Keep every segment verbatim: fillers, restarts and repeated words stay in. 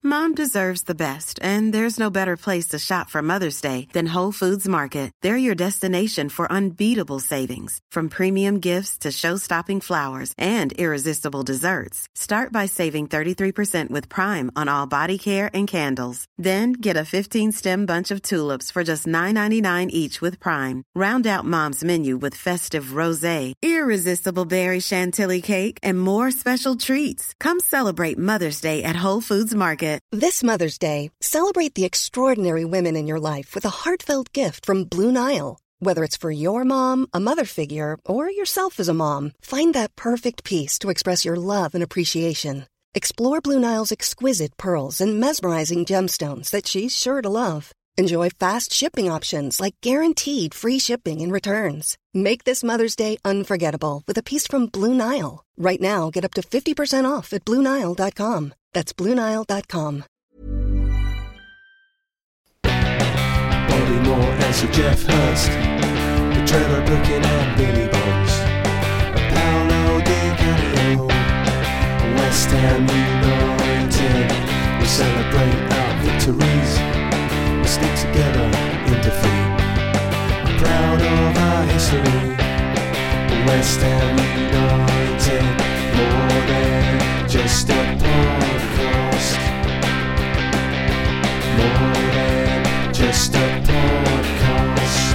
Mom deserves the best, and there's no better place to shop for Mother's Day than Whole Foods Market. They're your destination for unbeatable savings, from premium gifts to show-stopping flowers and irresistible desserts. Start by saving thirty-three percent with Prime on all body care and candles. Then get a fifteen-stem bunch of tulips for just nine ninety-nine each with Prime. Round out Mom's menu with festive rosé, irresistible berry chantilly cake, and more special treats. Come celebrate Mother's Day at Whole Foods Market. This Mother's Day, celebrate the extraordinary women in your life with a heartfelt gift from Blue Nile. Whether it's for your mom, a mother figure, or yourself as a mom, find that perfect piece to express your love and appreciation. Explore Blue Nile's exquisite pearls and mesmerizing gemstones that she's sure to love. Enjoy fast shipping options like guaranteed free shipping and returns. Make this Mother's Day unforgettable with a piece from Blue Nile. Right now, get up to fifty percent off at Blue Nile dot com. That's Blue Nile dot com. Bobby Moore and Sir Jeff Hurst, the Trevor Brooking and Billy Bonds, Paolo Di Canio, West Ham United. We celebrate our victories, we stick together in defeat. Proud of our history, West Ham United, more than just a podcast, more than just a podcast.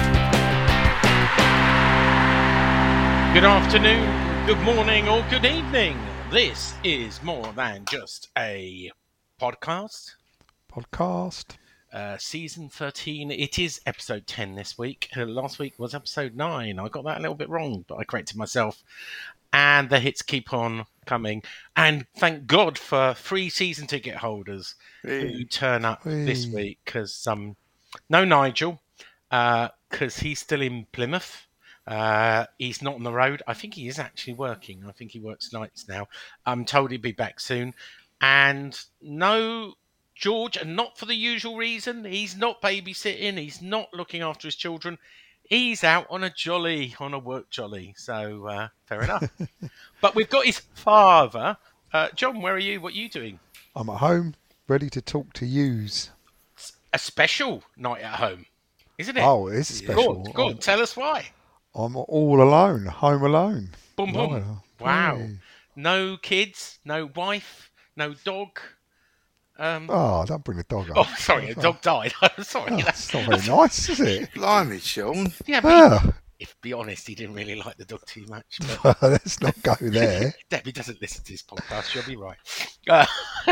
Good afternoon, good morning, or good evening. This is More Than Just a Podcast. Podcast. Uh, season thirteen. It is episode ten this week. Uh, last week was episode nine. I got that a little bit wrong, but I corrected myself. And the hits keep on coming. And thank God for free season ticket holders hey. who turn up hey. this week. Because um, no Nigel, because uh, he's still in Plymouth. Uh, he's not on the road. I think he is actually working. I think he works nights now. I'm told he'll be back soon. And no George, and not for the usual reason. He's not babysitting. He's not looking after his children. He's out on a jolly, on a work jolly. So, uh, fair enough. But we've got his father. Uh, John, where are you? What are you doing? I'm at home, ready to talk to yous. A special night at home, isn't it? Oh, it is special. Good, good. Tell us why. I'm all alone, home alone. Boom, boom. Right. Wow. Hey. No kids, no wife, no dog. Um, oh, don't bring the dog up. Oh, sorry, the dog died. I'm sorry. Oh, that's not very nice, is it? Blimey, Sean. Yeah, but Yeah. he, if be honest, he didn't really like the dog too much. But Let's not go there. Debbie doesn't listen to this podcast. She'll be right. Uh,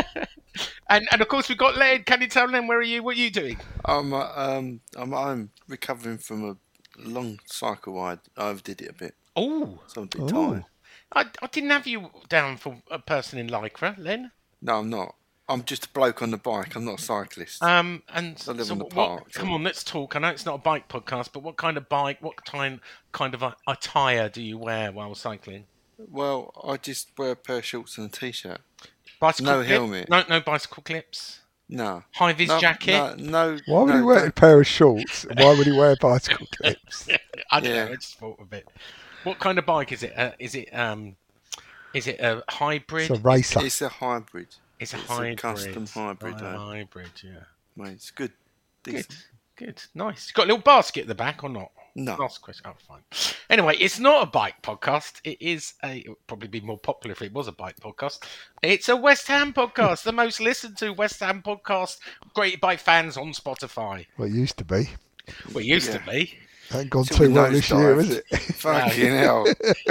and and of course we've got Len. Can you tell Len, where are you? What are you doing? I'm uh, um I'm I'm recovering from a long cycle. I I overdid it a bit. Oh, So I'm a bit Ooh. tired. I, I didn't have you down for a person in Lycra, Len. No, I'm not. I'm just a bloke on the bike. I'm not a cyclist. Um, and I live so in the what, park, come so- on, let's talk. I know it's not a bike podcast, but what kind of bike, what kind kind of attire do you wear while cycling? Well, I just wear a pair of shorts and a t-shirt. Bicycle No clip? helmet. No, no bicycle clips. No. High vis no, jacket. No, no. Why would no, he wear a don't- pair of shorts? Why would he wear bicycle clips? I don't Yeah. know. I just thought of it. What kind of bike is it? Uh, is it um, is it a hybrid? It's a racer. It's a hybrid. It's a it's a hybrid. custom hybrid, Oh, eh? hybrid, yeah. Mate, it's good. Good, Decent. good, nice. You got a little basket at the back or not? No. Last question. Oh, fine. Anyway, it's not a bike podcast. It is a. It would probably be more popular if it was a bike podcast. It's a West Ham podcast, the most listened to West Ham podcast, created by fans on Spotify. Well, it used to be. Well, it used Yeah. to be. Ain't gone Till too we well this year, nosedived. is it? Fucking hell.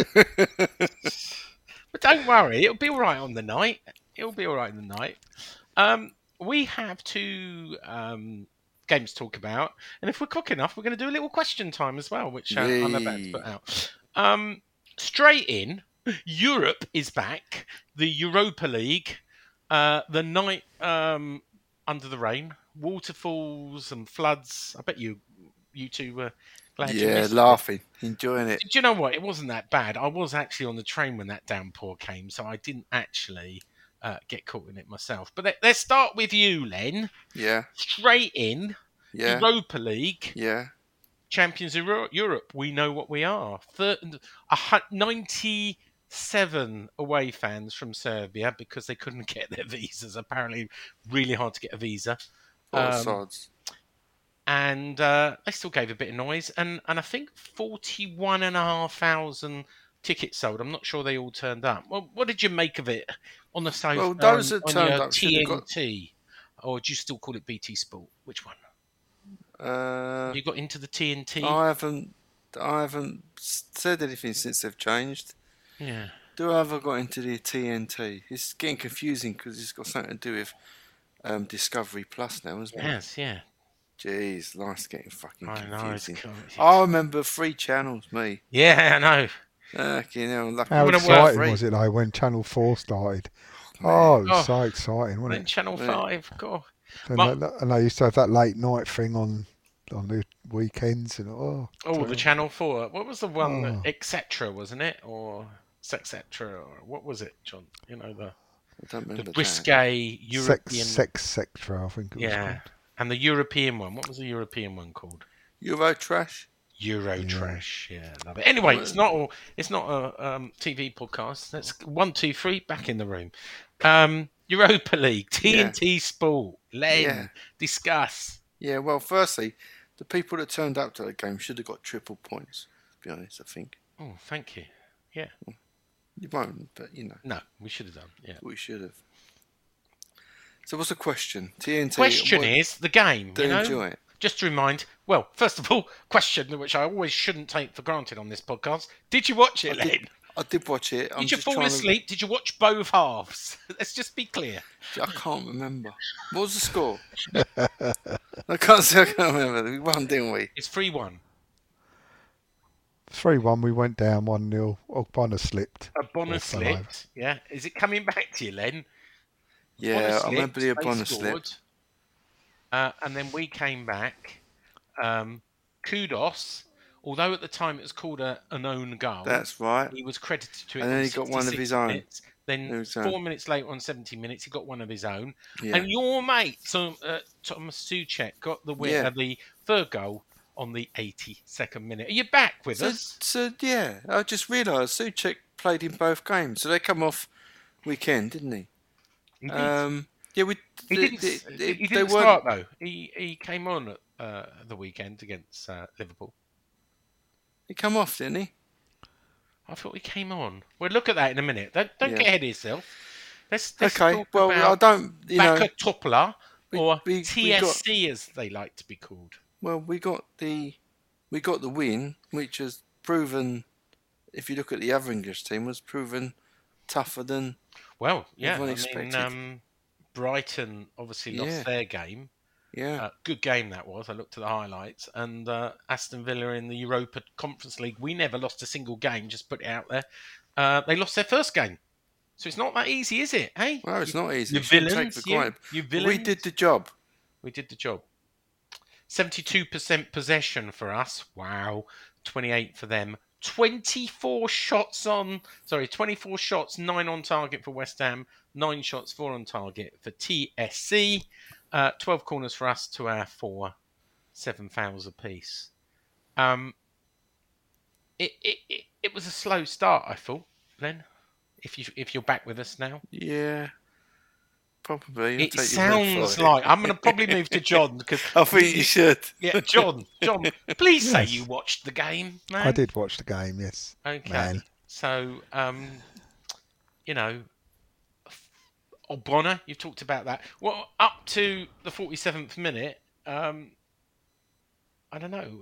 But don't worry, it'll be all right on the night. It'll be all right on the night. Um, we have two um, games to talk about, and if we're quick enough, we're going to do a little question time as well, which uh, I'm about to Yay. put out. Um, straight in, Europe is back. The Europa League, uh, the night um, under the rain, waterfalls and floods. I bet you, you two were glad you Yeah, missed it. laughing. Enjoying it. Do you know what? It wasn't that bad. I was actually on the train when that downpour came, so I didn't actually uh, get caught in it myself. But let, let's start with you, Len. Yeah. Straight in, Yeah. Europa League, Yeah. champions of Euro- Europe. We know what we are. Thir- a hu- ninety seven away fans from Serbia because they couldn't get their visas. Apparently, really hard to get a visa. What Um, sides? and uh, they still gave a bit of noise. And, and I think forty-one and a half thousand tickets sold. I'm not sure they all turned up. Well, what did you make of it on the sofa? Well, those on, that on turned your up should have got- T N T, or do you still call it B T Sport? Which one? Uh, Have you got into the T N T? I haven't. I haven't said anything since they've changed. Yeah. Do I ever got into the T N T? It's getting confusing because it's got something to do with um, Discovery Plus now, isn't it? Yes, yeah. Jeez, life's getting fucking I know. It's confusing. cool. I remember three channels, me. Yeah, I know. Okay, now lucky. How When it exciting worked. was it though when Channel Four started? Oh, it was Oh. so exciting, wasn't Then it? Channel Yeah. five, God. And, My- they, and they used to have that late night thing on on the weekends and oh, Oh, the terrible. Channel four. What was the one? Oh. et cetera, wasn't it? Or et cetera, or what was it, John? You know, the, I don't the remember that. risque sex European. sex sector, I think it was Yeah. called. And the European one. What was the European one called? Euro Trash. Euro Trash. Yeah, love it. Anyway, it's not all. It's not a um, T V podcast. That's one, two, three. Back in the room. Um, Europa League, T N T Sport. Len, Yeah. discuss. Yeah, well, firstly, the people that turned up to the game should have got triple points, to be honest, I think. Oh, thank you. Yeah. You won't, but, you know, No, we should have done. Yeah. we should have. So what's the question? T N T. Question what- is the game. Do You you know? enjoy it? Just to remind, well, first of all, question which I always shouldn't take for granted on this podcast. Did you watch it, I Len? did, I did watch it. I'm Did you just fall trying asleep? Did you watch both halves? Let's just be clear. To, I can't remember. What was the score? I can't say I can't remember. We won, didn't we? It's three one. Three one, we went down one nil. Ogbonna slipped. A bonus Or fell over. slipped. Yeah. Is it coming back to you, Len? Yeah, Bonus I remember the slipped, they bonus slip. scored. Uh, and then we came back. Um, kudos. Although at the time it was called a, an own goal. That's right. He was credited to it. And then on he got one of sixty-six his own. minutes. Then His four own. minutes later, on seventy minutes, he got one of his own. Yeah. And your mate, Tom, uh, Thomas Suchek, got the win, Yeah. uh, the third goal on the eighty-second minute. Are you back with So, us? so yeah, I just realised Suchek played in both games, so they come off weekend, didn't he? He did. Um, yeah, we. he they- didn't, they- he they- didn't they weren't- start though. He he came on at uh, the weekend against uh, Liverpool. He come off, didn't he? I thought he came on. We'll look at that in a minute. Don't don't Yeah. get ahead of yourself. Let's, let's Okay. talk Well, about I don't. You know. Baka Topla, we- or we- we T S C as they like to be called. Well, we got the we got the win, which has proven, if you look at the other English team, was proven tougher than. Well, yeah. Everyone I expected. mean, um, Brighton obviously lost Yeah. their game. Yeah. Uh, good game that was. I looked at the highlights. And uh, Aston Villa in the Europa Conference League, we never lost a single game, just put it out there. Uh, they lost their first game. So it's not that easy, is it? Hey? well, it's not easy. You You shouldn't villains, take for you, granted. you But villains. we did the job. We did the job. seventy-two percent possession for us. Wow. twenty-eight for them. twenty-four shots on, sorry, twenty-four shots, nine on target for West Ham, nine shots, four on target for T S C, uh, twelve corners for us to our four, seven fouls apiece. Um, it, it, it, it was a slow start, I thought, Len, if, you, if you're back with us now. Yeah. Probably. I'll It take your word sounds for it. like, I'm going to probably move to John, because I think you should. yeah, John, John, please say Yes. you watched the game, man. I did watch the game, yes. Okay. Man. So, um, you know, Ogbonna, you've talked about that. Well, up to the forty-seventh minute, um, I don't know.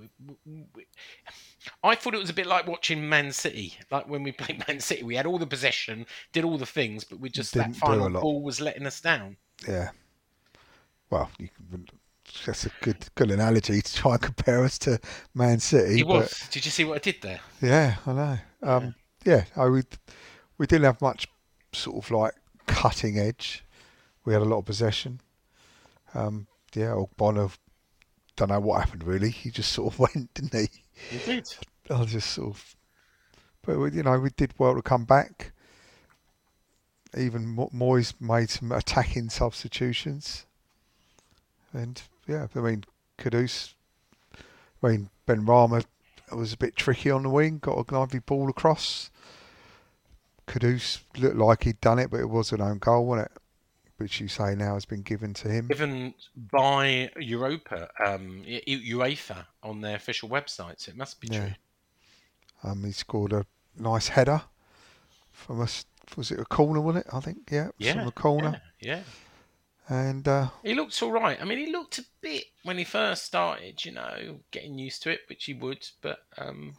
I thought it was a bit like watching Man City. Like when we played Man City, we had all the possession, did all the things, but we just, Didn't that do a final lot. ball was letting us down. Yeah. Well, you can, that's a good good analogy to try and compare us to Man City. It but was. Did you see what I did there? yeah, I know. Um, yeah, I would. We didn't have much sort of like cutting edge. We had a lot of possession. Um, yeah, Ogbonna, don't know what happened really. He just sort of went, didn't he? You did. I was just sort of, but we, you know, we did well to come back. Even Mo- Moyes made some attacking substitutions, and yeah, I mean, Kudus, I mean, Ben Rama was a bit tricky on the wing, got a lively ball across. Kudus looked like he'd done it, but it was an own goal, wasn't it? Which you say now has been given to him. Given by Europa, um, UEFA on their official websites. It must be Yeah. true. Um, he scored a nice header from a, was it a corner, wasn't it? I think, yeah, Yeah, from a corner. Yeah, And uh, yeah. He looked all right. I mean, he looked a bit when he first started, you know, getting used to it, which he would. But um,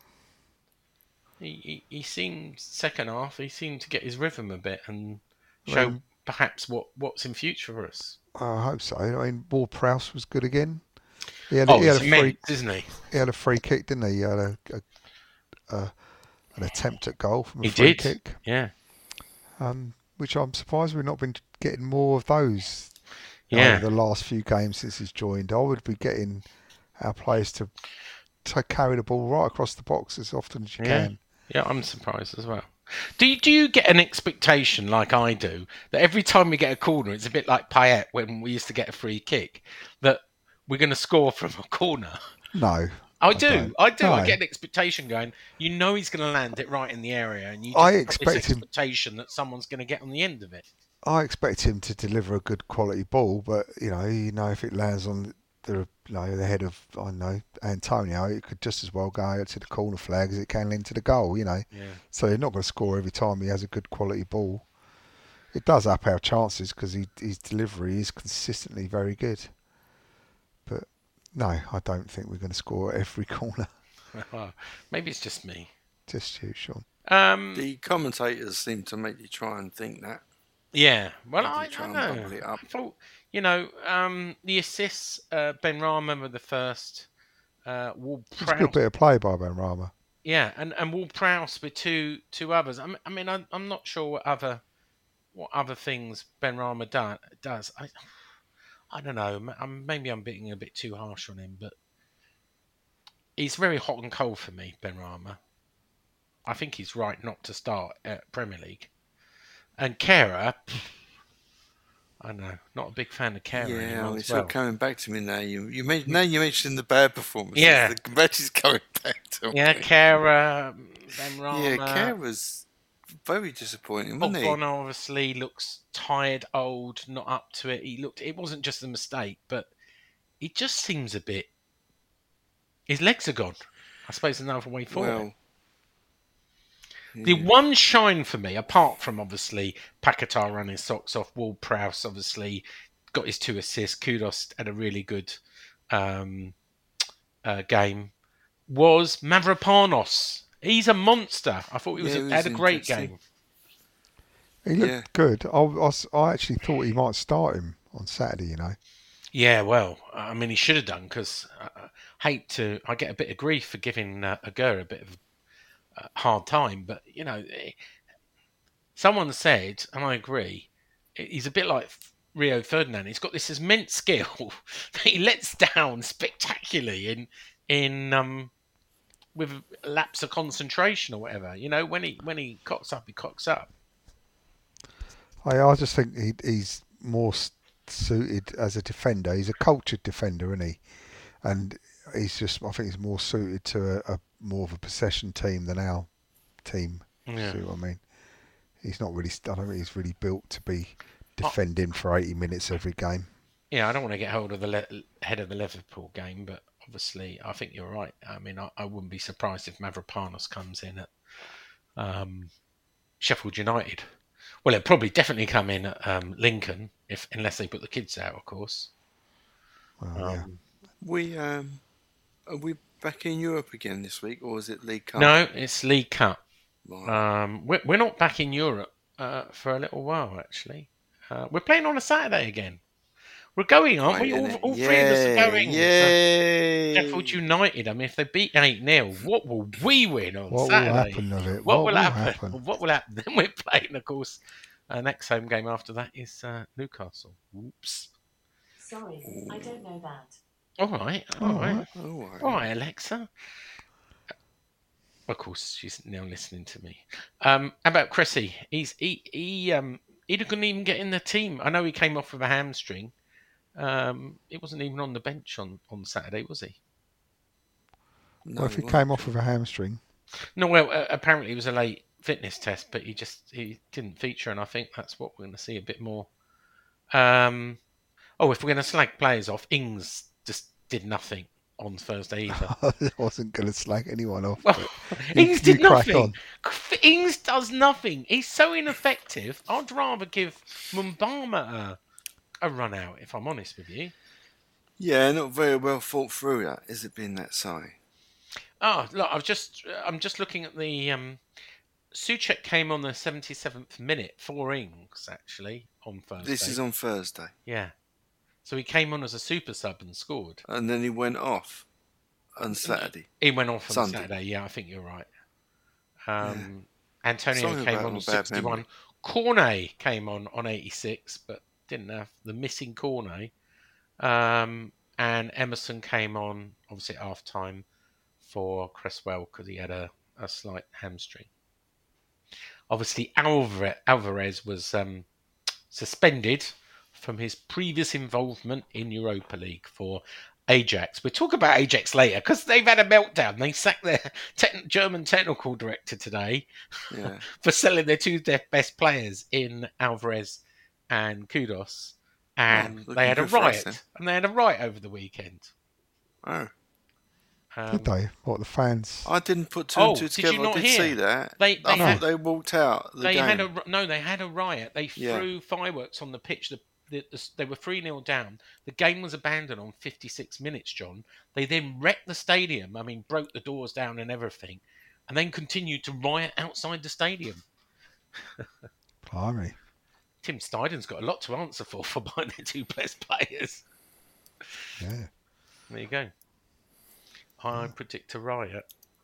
he, he he seemed second half. He seemed to get his rhythm a bit and show Um, perhaps what, what's in future for us. I hope so. I mean, Ward-Prowse was good again. He had, Oh, he had a he's free, immense, isn't he? he had a free kick, didn't he? He had a, a, a an attempt at goal from a He free did. kick. Yeah. Um, which I'm surprised we've not been getting more of those Yeah. over the last few games since he's joined. I would be getting our players to, to carry the ball right across the box as often as you Yeah. can. Yeah, I'm surprised as well. Do you, do you get an expectation, like I do, that every time we get a corner, it's a bit like Payet when we used to get a free kick, that we're going to score from a corner? No. I do. don't. I do. I No. get an expectation going, you know he's going to land it right in the area, and you just I have expect this him- expectation that someone's going to get on the end of it. I expect him to deliver a good quality ball, but you know, you know, if it lands on the you know, the head of I don't know Antonio, it could just as well go out to the corner flag as it can into the goal. You know, Yeah. so you're not going to score every time he has a good quality ball. It does up our chances because he, his delivery is consistently very good. But no, I don't think we're going to score at every corner. Maybe it's just me. Just you, Sean. Um, The commentators seem to make you try and think that. Yeah, well, Maybe I try don't and know. bubble it up. I thought, you know, um, the assists, uh, Ben Rama were the first. Uh, Ward It's a Prowse, good bit of play by Ben Rama. yeah, and and Ward Prowse with two two others. I mean, I mean, I'm, I'm not sure what other what other things Ben Rama do, does. I I don't know. m- I'm, maybe I'm being a bit too harsh on him, but he's very hot and cold for me, Ben Rama. I think he's right not to start at Premier League. And Kera, I don't know, not a big fan of Kera Yeah, anymore it's as well. all coming back to me now. You you made, now you mentioned the bad performances. Yeah. The match is coming back to Yeah, me. Kera, Ben Rama. Yeah, Kerr was very disappointing, wasn't he? Ogbono obviously looks tired, old, not up to it. He looked. It wasn't just a mistake, but he just seems a bit. His legs are gone. I suppose another way forward. Well, The yeah. one shine for me, apart from obviously Paquetá running socks off, Ward Prowse obviously got his two assists. Kudos had a really good um, uh, game. Was Mavropanos. He's a monster. I thought he was Yeah, a, he had a was great interesting. game. He looked Yeah. good. I, was, I actually thought he might start him on Saturday. You know. Yeah, well, I mean, he should have done because I hate to. I get a bit of grief for giving uh, Aguero a bit of a hard time, but you know, eh, someone said, and I agree, he's a bit like Rio Ferdinand. He's got this immense skill that he lets down spectacularly in in um with a lapse of concentration or whatever. You know, when he when he cocks up, he cocks up. I, I just think he, he's more s- suited as a defender. He's a cultured defender, isn't he? And he's just, I think he's more suited to a, a more of a possession team than our team. Yeah. See what I mean? He's not really, I don't think he's really built to be defending for eighty minutes every game. Yeah, I don't want to get hold of the le- head of the Liverpool game, but obviously, I think you're right. I mean, I, I wouldn't be surprised if Mavropanos comes in at um, Sheffield United. Well, it'll probably definitely come in at um, Lincoln, if unless they put the kids out, of course. Well, yeah. Um, we um, are we back in Europe again this week, or is it League Cup? No, it's League Cup. Right. Um, we're, we're not back in Europe uh, for a little while, actually. Uh, we're playing on a Saturday again. We're going, aren't we? Right, All, innit? all three of us Yay, are going. Yay! Uh, Sheffield United. I mean, if they beat eight nil, what will we win on What will Saturday? happen of it? What, What will, will happen? happen? What will happen? Then we're playing, of course. Our next home game after that is uh, Newcastle. Whoops. Sorry, I don't know that. All right, all All right, right. All right. all right, Alexa. Of course, she's now listening to me. Um, how about Cressy? He's he he um he couldn't even get in the team. I know he came off with a hamstring. Um, he wasn't even on the bench on, on Saturday, was he? No, Well, if he right. came off with a hamstring, No, well, uh, apparently it was a late fitness test, but he just he didn't feature, and I think that's what we're going to see a bit more. Um, oh, if we're going to slag players off, Ings just did nothing on Thursday either. I wasn't going to slag anyone off. Well, but you- Ings you did crack nothing. on. Ings does nothing. He's so ineffective. I'd rather give Mumbama a, a run out, if I'm honest with you. Yeah, not very well thought through. That is it been that side. Oh, look, I've just I'm just looking at the um, Souček came on the seventy-seventh minute for Ings actually on Thursday. This is on Thursday, Yeah, so he came on as a super sub and scored. and then he went off on Saturday. He went off on Sunday. Saturday. Yeah, I think you're right. Um, Antonio Something came about on a on bad sixty-one. memory. Cornet came on on eighty-six, but didn't have the missing Cornet. Um, and Emerson came on obviously at half time for Cresswell because he had a, a slight hamstring. Obviously, Alvarez, Alvarez was um, suspended from his previous involvement in Europa League for Ajax. We'll talk about Ajax later because they've had a meltdown. They sacked their te- German technical director today Yeah, for selling their two de- best players in Alvarez and Kudos. And Oh, they had a looking good for us riot. then. And they had a riot over the weekend. oh, Um, Did they? What, the fans? I didn't put two Oh, and two did you together. not I did hear? see that. They- they I thought had- they walked out the they game. had a no. They had a riot. They Yeah. threw fireworks on the pitch. The, the, the, they were three nil down. The game was abandoned on fifty-six minutes. John. They then wrecked the stadium. I mean, broke the doors down and everything, and then continued to riot outside the stadium. Blimey. Tim Steiden's got a lot to answer for for buying their two best players. Yeah. There you go. I predict a riot.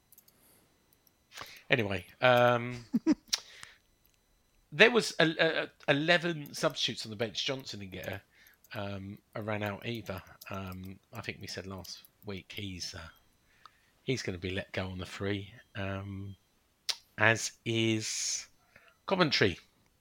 Anyway, um, there was a, a, a eleven substitutes on the bench. Johnson didn't get a, um, a ran out either. Um, I think we said last week he's uh, he's going to be let go on the free, um, as is Coventry.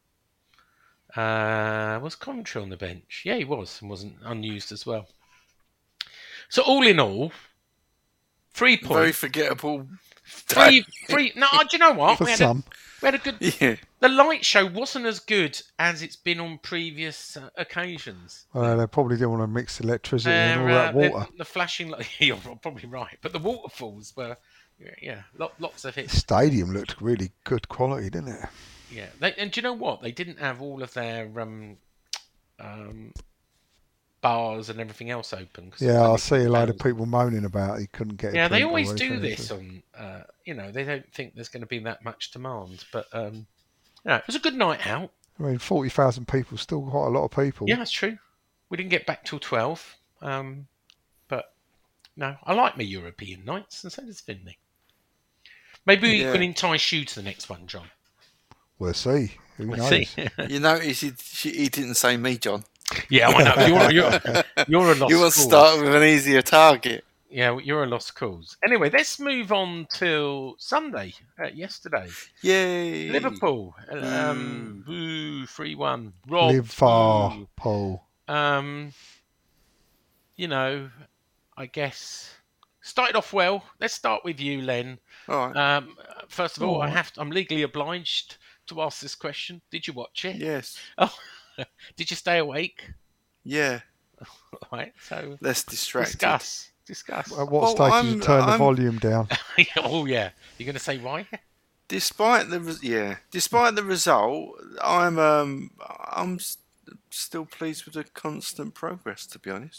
Uh, was Coventry on the bench? Yeah, he was, and wasn't unused as well. So all in all, three points. Very forgettable. Three, three. No, do you know what? For We had, some. a, we had a good. Yeah, The light show wasn't as good as it's been on previous uh, occasions. Uh, they probably didn't want to mix electricity and all Uh, that the- water. The, flashing light. You're probably right, but the waterfalls were, yeah, yeah lot, lots of The hits. stadium looked really good quality, didn't it? Yeah, they, and do you know what? They didn't have all of their um, um, bars and everything else open. 'cause Yeah, I only see a load of fans- people moaning about he couldn't get a Yeah, they drink or always do anything, this so- on. Uh, you know, they don't think there's going to be that much demand, but um, yeah, it was a good night out. I mean, forty thousand people, still quite a lot of people. Yeah, that's true. We didn't get back till twelve, um, but no, I like my European nights, and so does Finley. Maybe we Yeah. can entice you to the next one, John. We'll see. Who We'll knows? see. you notice he, she, he didn't say me, John. Yeah, I know. You're, you're, you're a lost You want to cause. start with an easier target. Yeah, you're a lost cause. Anyway, let's move on till Sunday. Uh, yesterday, Yay! Liverpool, um, boo, three one. Rob, Live far, boo. Paul. Um, you know, I guess started off well. Let's start with you, Len. All right. Um, first of all, I Alright. have to, I'm legally obliged to ask this question. Did you watch it? Yes. Oh, did you stay awake? Yeah. Right. So Less distracted. discuss. Discuss. At what Well, stage did I'm- you turn the I'm- volume down? Oh yeah. You're going to say why? Despite the res- yeah, despite the result, I'm um I'm s- still pleased with the constant progress. To be honest,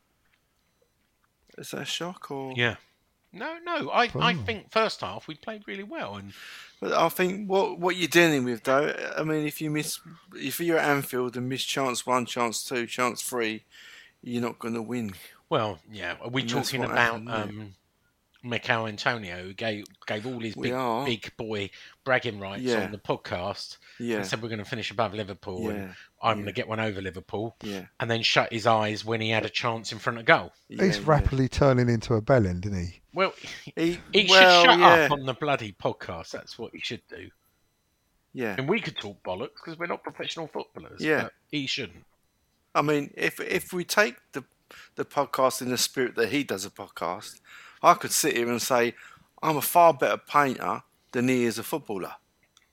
is that a shock or? Yeah. No, no. I, I Oh. think first half we played really well, and But I think what what you're dealing with though, I mean, if you miss, if you're at Anfield and miss chance one, chance two, chance three, you're not going to win. well, yeah. Are we And that's talking what about happened, yeah. um, Mikel Antonio, who gave gave all his We big are. big boy bragging rights Yeah. on the podcast, Yeah, and said we're going to finish above Liverpool, and Yeah. I'm Yeah. going to get one over Liverpool, yeah. and then shut his eyes when he had a chance in front of goal. yeah He's yeah. rapidly turning into a bellend, isn't he? Well, He, he well, should shut yeah, up on the bloody podcast. That's what he should do. yeah. And we could talk bollocks because we're not professional footballers. Yeah. But he shouldn't. I mean, if if we take the the podcast in the spirit that he does a podcast, I could sit here and say I'm a far better painter than he is a footballer.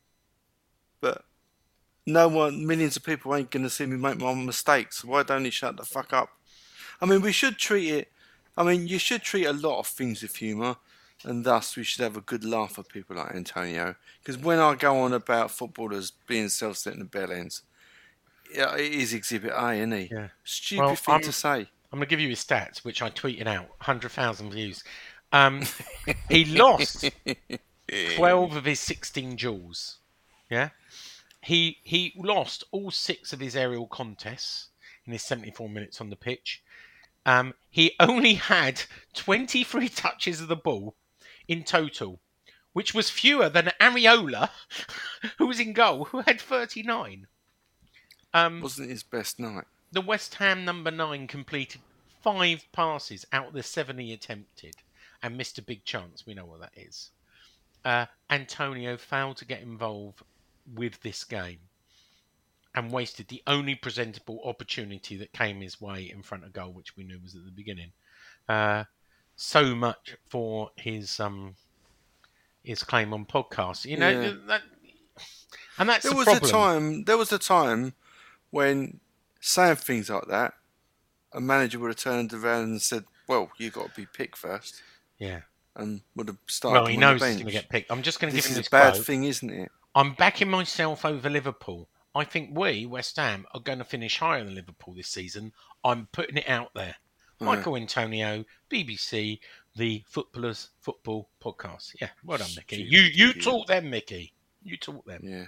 no one, millions of people ain't going to see me make my mistakes. Why don't he shut the fuck up? I mean, we should treat it. I mean, you should treat a lot of things with humour, and thus we should have a good laugh at people like Antonio. Because when I go on about footballers being self-centered and bell ends, yeah, it is Exhibit A, isn't he? Yeah. Stupid Well, thing I'm- to say. I'm going to give you his stats, which I tweeted out, one hundred thousand views. Um, he lost twelve of his sixteen duels. Yeah, he he lost all six of his aerial contests in his seventy-four minutes on the pitch. Um, he only had twenty-three touches of the ball in total, which was fewer than Areola, who was in goal, who had thirty-nine. Um, Wasn't his best night. the West Ham number nine completed five passes out of the seven he attempted and missed a big chance. We know what that is. Uh, Antonio failed to get involved with this game and wasted the only presentable opportunity that came his way in front of goal, which we knew was at the beginning. Uh, so much for his um his claim on podcast. You know, Yeah. that, and that's There the was problem. a time. There was a time when saying things like that, a manager would have turned around and said, "Well, you got to be picked first," Yeah. and would have started. Well, he him on the knows he's bench. going to get picked. I'm just going to give This him is this a bad quote. thing, isn't it? I'm backing myself over Liverpool. I think we, West Ham, are going to finish higher than Liverpool this season. I'm putting it out there. Michael Antonio, B B C, the Footballers Football Podcast. Yeah, well done, Mickey. Stupid You you idiot. taught them, Mickey. You taught them. Yeah.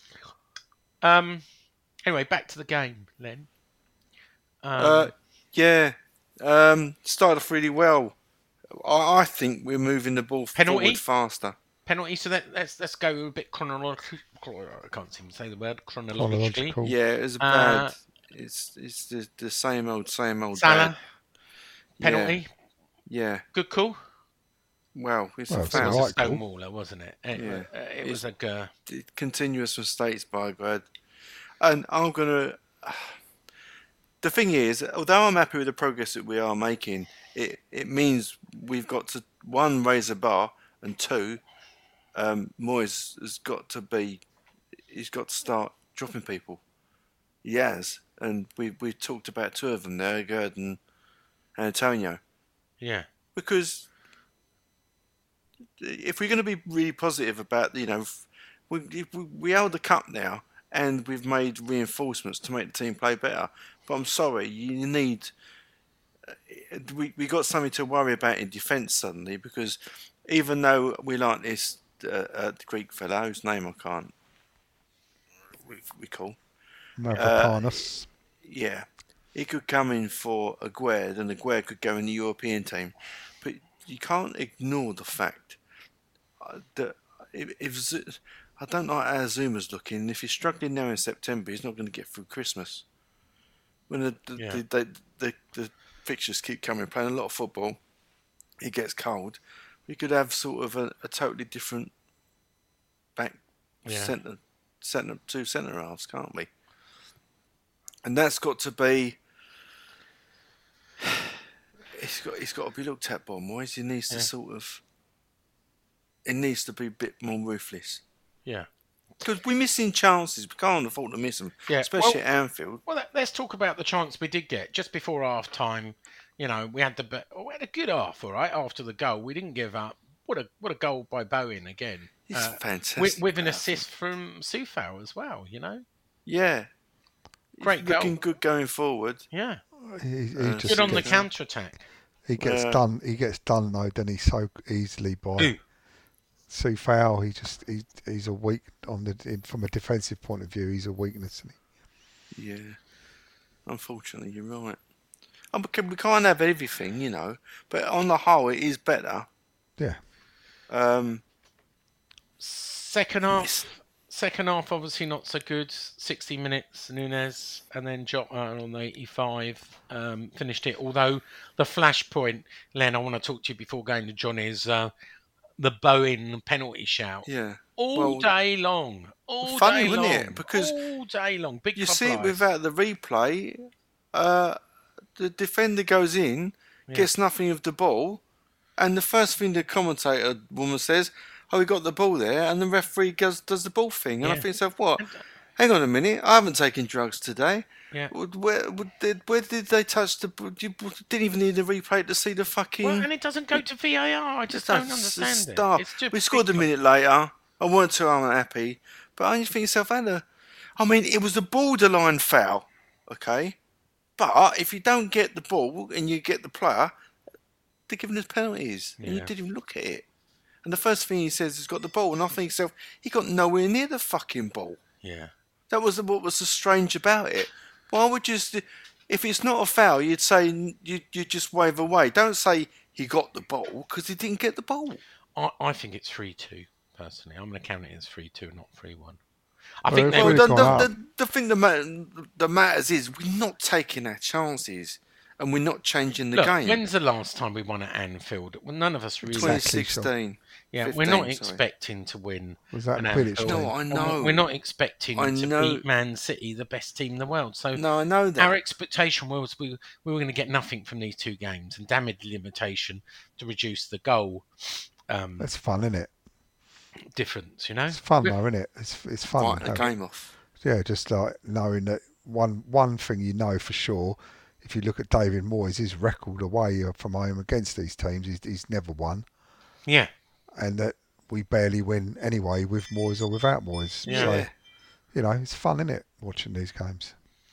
Um. Anyway, back to the game, Len. Um, Uh, yeah. Um, started off really well. I, I think we're moving the ball Penalty? forward faster. penalty. So that, let's let's go a bit chronological. I can't seem to say the word chronologically. Chronological. Yeah, it was a Uh, bad. It's it's the, the same old, same old. Salah bad. penalty. Yeah. yeah. Good call. Well, it's Well, a it's It all was foul. a right call. Stonewaller, wasn't it? It, Yeah. uh, it It's- was a uh, Continuous mistakes by Grad. And I'm gonna. The thing is, although I'm happy with the progress that we are making, it it means we've got to one raise a bar, and two, um, Moyes has got to be. He's got to start dropping people. He has, and we we talked about two of them there, Gerd and Antonio, yeah. because if we're going to be really positive about, you know, f- we if we, we held the cup now, and we've made reinforcements to make the team play better. But I'm sorry, you need. uh, We we got something to worry about in defence suddenly, because even though we like this uh, uh, Greek fellow whose name I can't re- recall, Mavropanos. yeah, he could come in for Aguerd, and Aguerd could go in the European team. But you can't ignore the fact uh, that if, if Z- I don't like how Zuma's looking. If he's struggling now in September, he's not going to get through Christmas. When the the, Yeah. the, the, the, the fixtures keep coming, playing a lot of football, it gets cold. We could have sort of a, a totally different back Yeah. centre, centre two centre halves, can't we? And that's got to be. It's got it's got to be looked at by Moyes. He needs to Yeah. sort of. It needs to be a bit more ruthless. Yeah. Because we're missing chances. We can't afford to miss them. Yeah, Especially well- at Anfield. Well, let- let's talk about the chance we did get just before half time. You know, we had the be- we had a good half, all right. After the goal, we didn't give up. What a what a goal by Bowen again. He's Uh, fantastic. with, with an I assist from Sufal as well. You know, think. Yeah. Great He's goal. looking good going forward. yeah, He, he Uh, just good on the gets, counter attack. he gets Yeah. done. He gets done though, doesn't he? So easily by Who? Sue Fowl. He just he, he's a weak on the in, from a defensive point of view. He's a weakness. Isn't he? Yeah. Unfortunately, you're right. Oh, we can- we can't have everything, you know. But on the whole, it is better. Yeah. Um, Second half, second half, obviously not so good. sixty minutes, Nunes, and then Jota on the eighty-five um, finished it. Although the flashpoint, Len, I want to talk to you before going to John, is uh, the Bowen penalty shout. yeah. All Well, day long. All funny, day wasn't long. it? Because all day long. Big You club see it life. without the replay. Uh, the defender goes in, Yeah. gets nothing of the ball, and the first thing the commentator woman says, "Oh, we got the ball there," and the referee goes does the ball thing, and I Yeah. think to myself, what? And, hang on a minute, I haven't taken drugs today. Yeah. Where, where, did, where did they touch the... You didn't even need a replay to see the fucking... Well, and it doesn't go to V A R. I just don't understand start. it. It's just we scored a minute later. I weren't too unhappy. But I just think yourself, Anna... I mean, it was a borderline foul, okay? But if you don't get the ball and you get the player, they're giving us penalties. Yeah. And you didn't even look at it. And the first thing he says is got the ball. And I think yourself, he got nowhere near the fucking ball. Yeah. That was what was so strange about it. Why would you... If it's not a foul, you'd say you you just wave away. Don't say he got the ball because he didn't get the ball. I, I think it's three two, personally. I'm going to count it as three two, not three one. I Well, think if they Well, we've the, gone the, up. the, the thing that, ma- that matters is we're not taking our chances and we're not changing the Look, game. when's the last time we won at Anfield? Well, none of us really. twenty Exactly, sixteen. Yeah, fifteen, we're not sorry. expecting to win. Was that an the Village Anfield. team? No, I And know. We're not expecting I to know. beat Man City, the best team in the world. So No, I know that. our expectation was we, we were going to get nothing from these two games and damage limitation to reduce the goal um, That's fun, isn't it? difference, you know? It's fun, We- though, isn't it? It's it's fun. Writing the having- game off. Yeah, just like knowing that one one thing you know for sure, if you look at David Moyes, his record away from home against these teams, he's, he's never won, Yeah. and that we barely win anyway with Moyes or without Moyes. Yeah. So, you know, it's fun, isn't it, watching these games?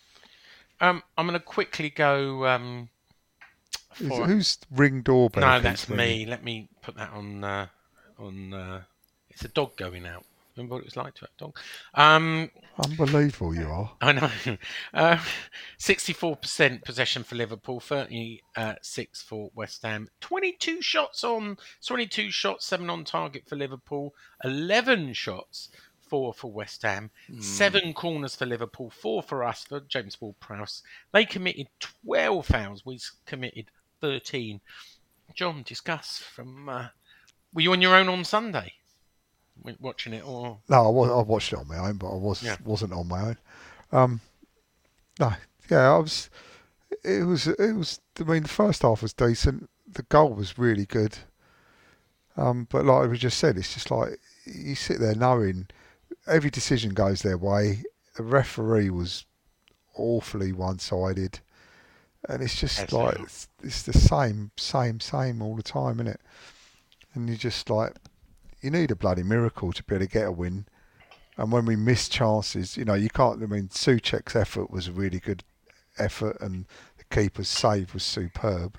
Um, I'm going to quickly go... Um, Who's, for... who's ring doorbell? No, keeps that's ringing? me. Let me put that on... Uh, on. Uh, it's a dog going out. Remember what it was like to have a dog? Um, Unbelievable you are. I know. Uh, sixty-four percent possession for Liverpool, thirty-six for West Ham. twenty-two shots on, twenty-two shots, seven on target for Liverpool. eleven shots, four for West Ham. Seven corners for Liverpool, four for us, for James Ward-Prowse. They committed twelve fouls. We committed thirteen. John, discuss from... Uh, were you on your own on Sunday? Watching it or... No, I, was, I watched it on my own, but I was, Yeah. wasn't on my own. Um, no, yeah, I was... It was, it was. I mean, the first half was decent. The goal was really good. Um, but like we just said, it's just like you sit there knowing every decision goes their way. The referee was awfully one-sided, and it's just Yes, like they are. it's, it's the same, same, same all the time, isn't it? And you just like you need a bloody miracle to be able to get a win. And when we miss chances, you know, you can't. I mean, Souček's effort was a really good effort, and the keeper's save was superb.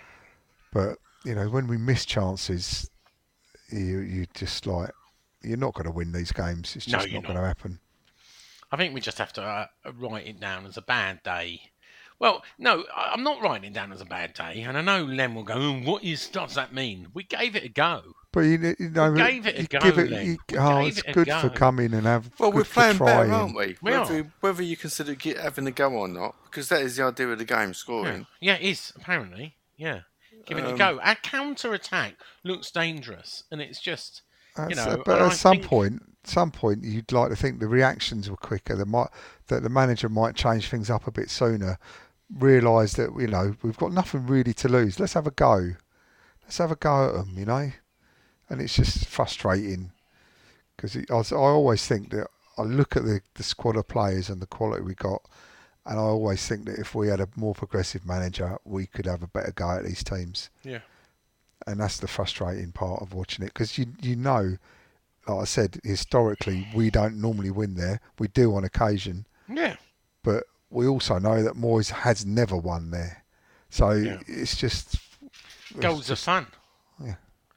But you know, when we miss chances, you you just like you're not going to win these games. It's No, just you're not going to happen. I think we just have to uh, write it down as a bad day. Well, no, I- I'm not writing it down as a bad day. And I know Len will go, oh, what is, does that mean? We gave it a go. But you, you know, We gave it a you go, give it, Len. you, We oh, gave it's it a good go. for coming and have. Well, good we're for playing better, trying. aren't we? We whether, are. whether you consider get, having a go or not, because that is the idea of the game, Yeah, scoring. yeah it is, apparently. Yeah. Give it a Um, go. Our counter-attack looks dangerous. And it's just, you That's- know... but and at I some think- point, some point, you'd like to think the reactions were quicker. That might that the manager might change things up a bit sooner. Realise that you know we've got nothing really to lose. Let's have a go. Let's have a go at them. You know, and it's just frustrating because I, was- I always think that I look at the, the squad of players and the quality we got, and I always think that if we had a more progressive manager, we could have a better go at these teams. Yeah. And that's the frustrating part of watching it because you you know, like I said, historically we don't normally win there. We do on occasion, Yeah. but we also know that Moyes has never won there. So Yeah. it's just it's Goals are just- fun. Yeah.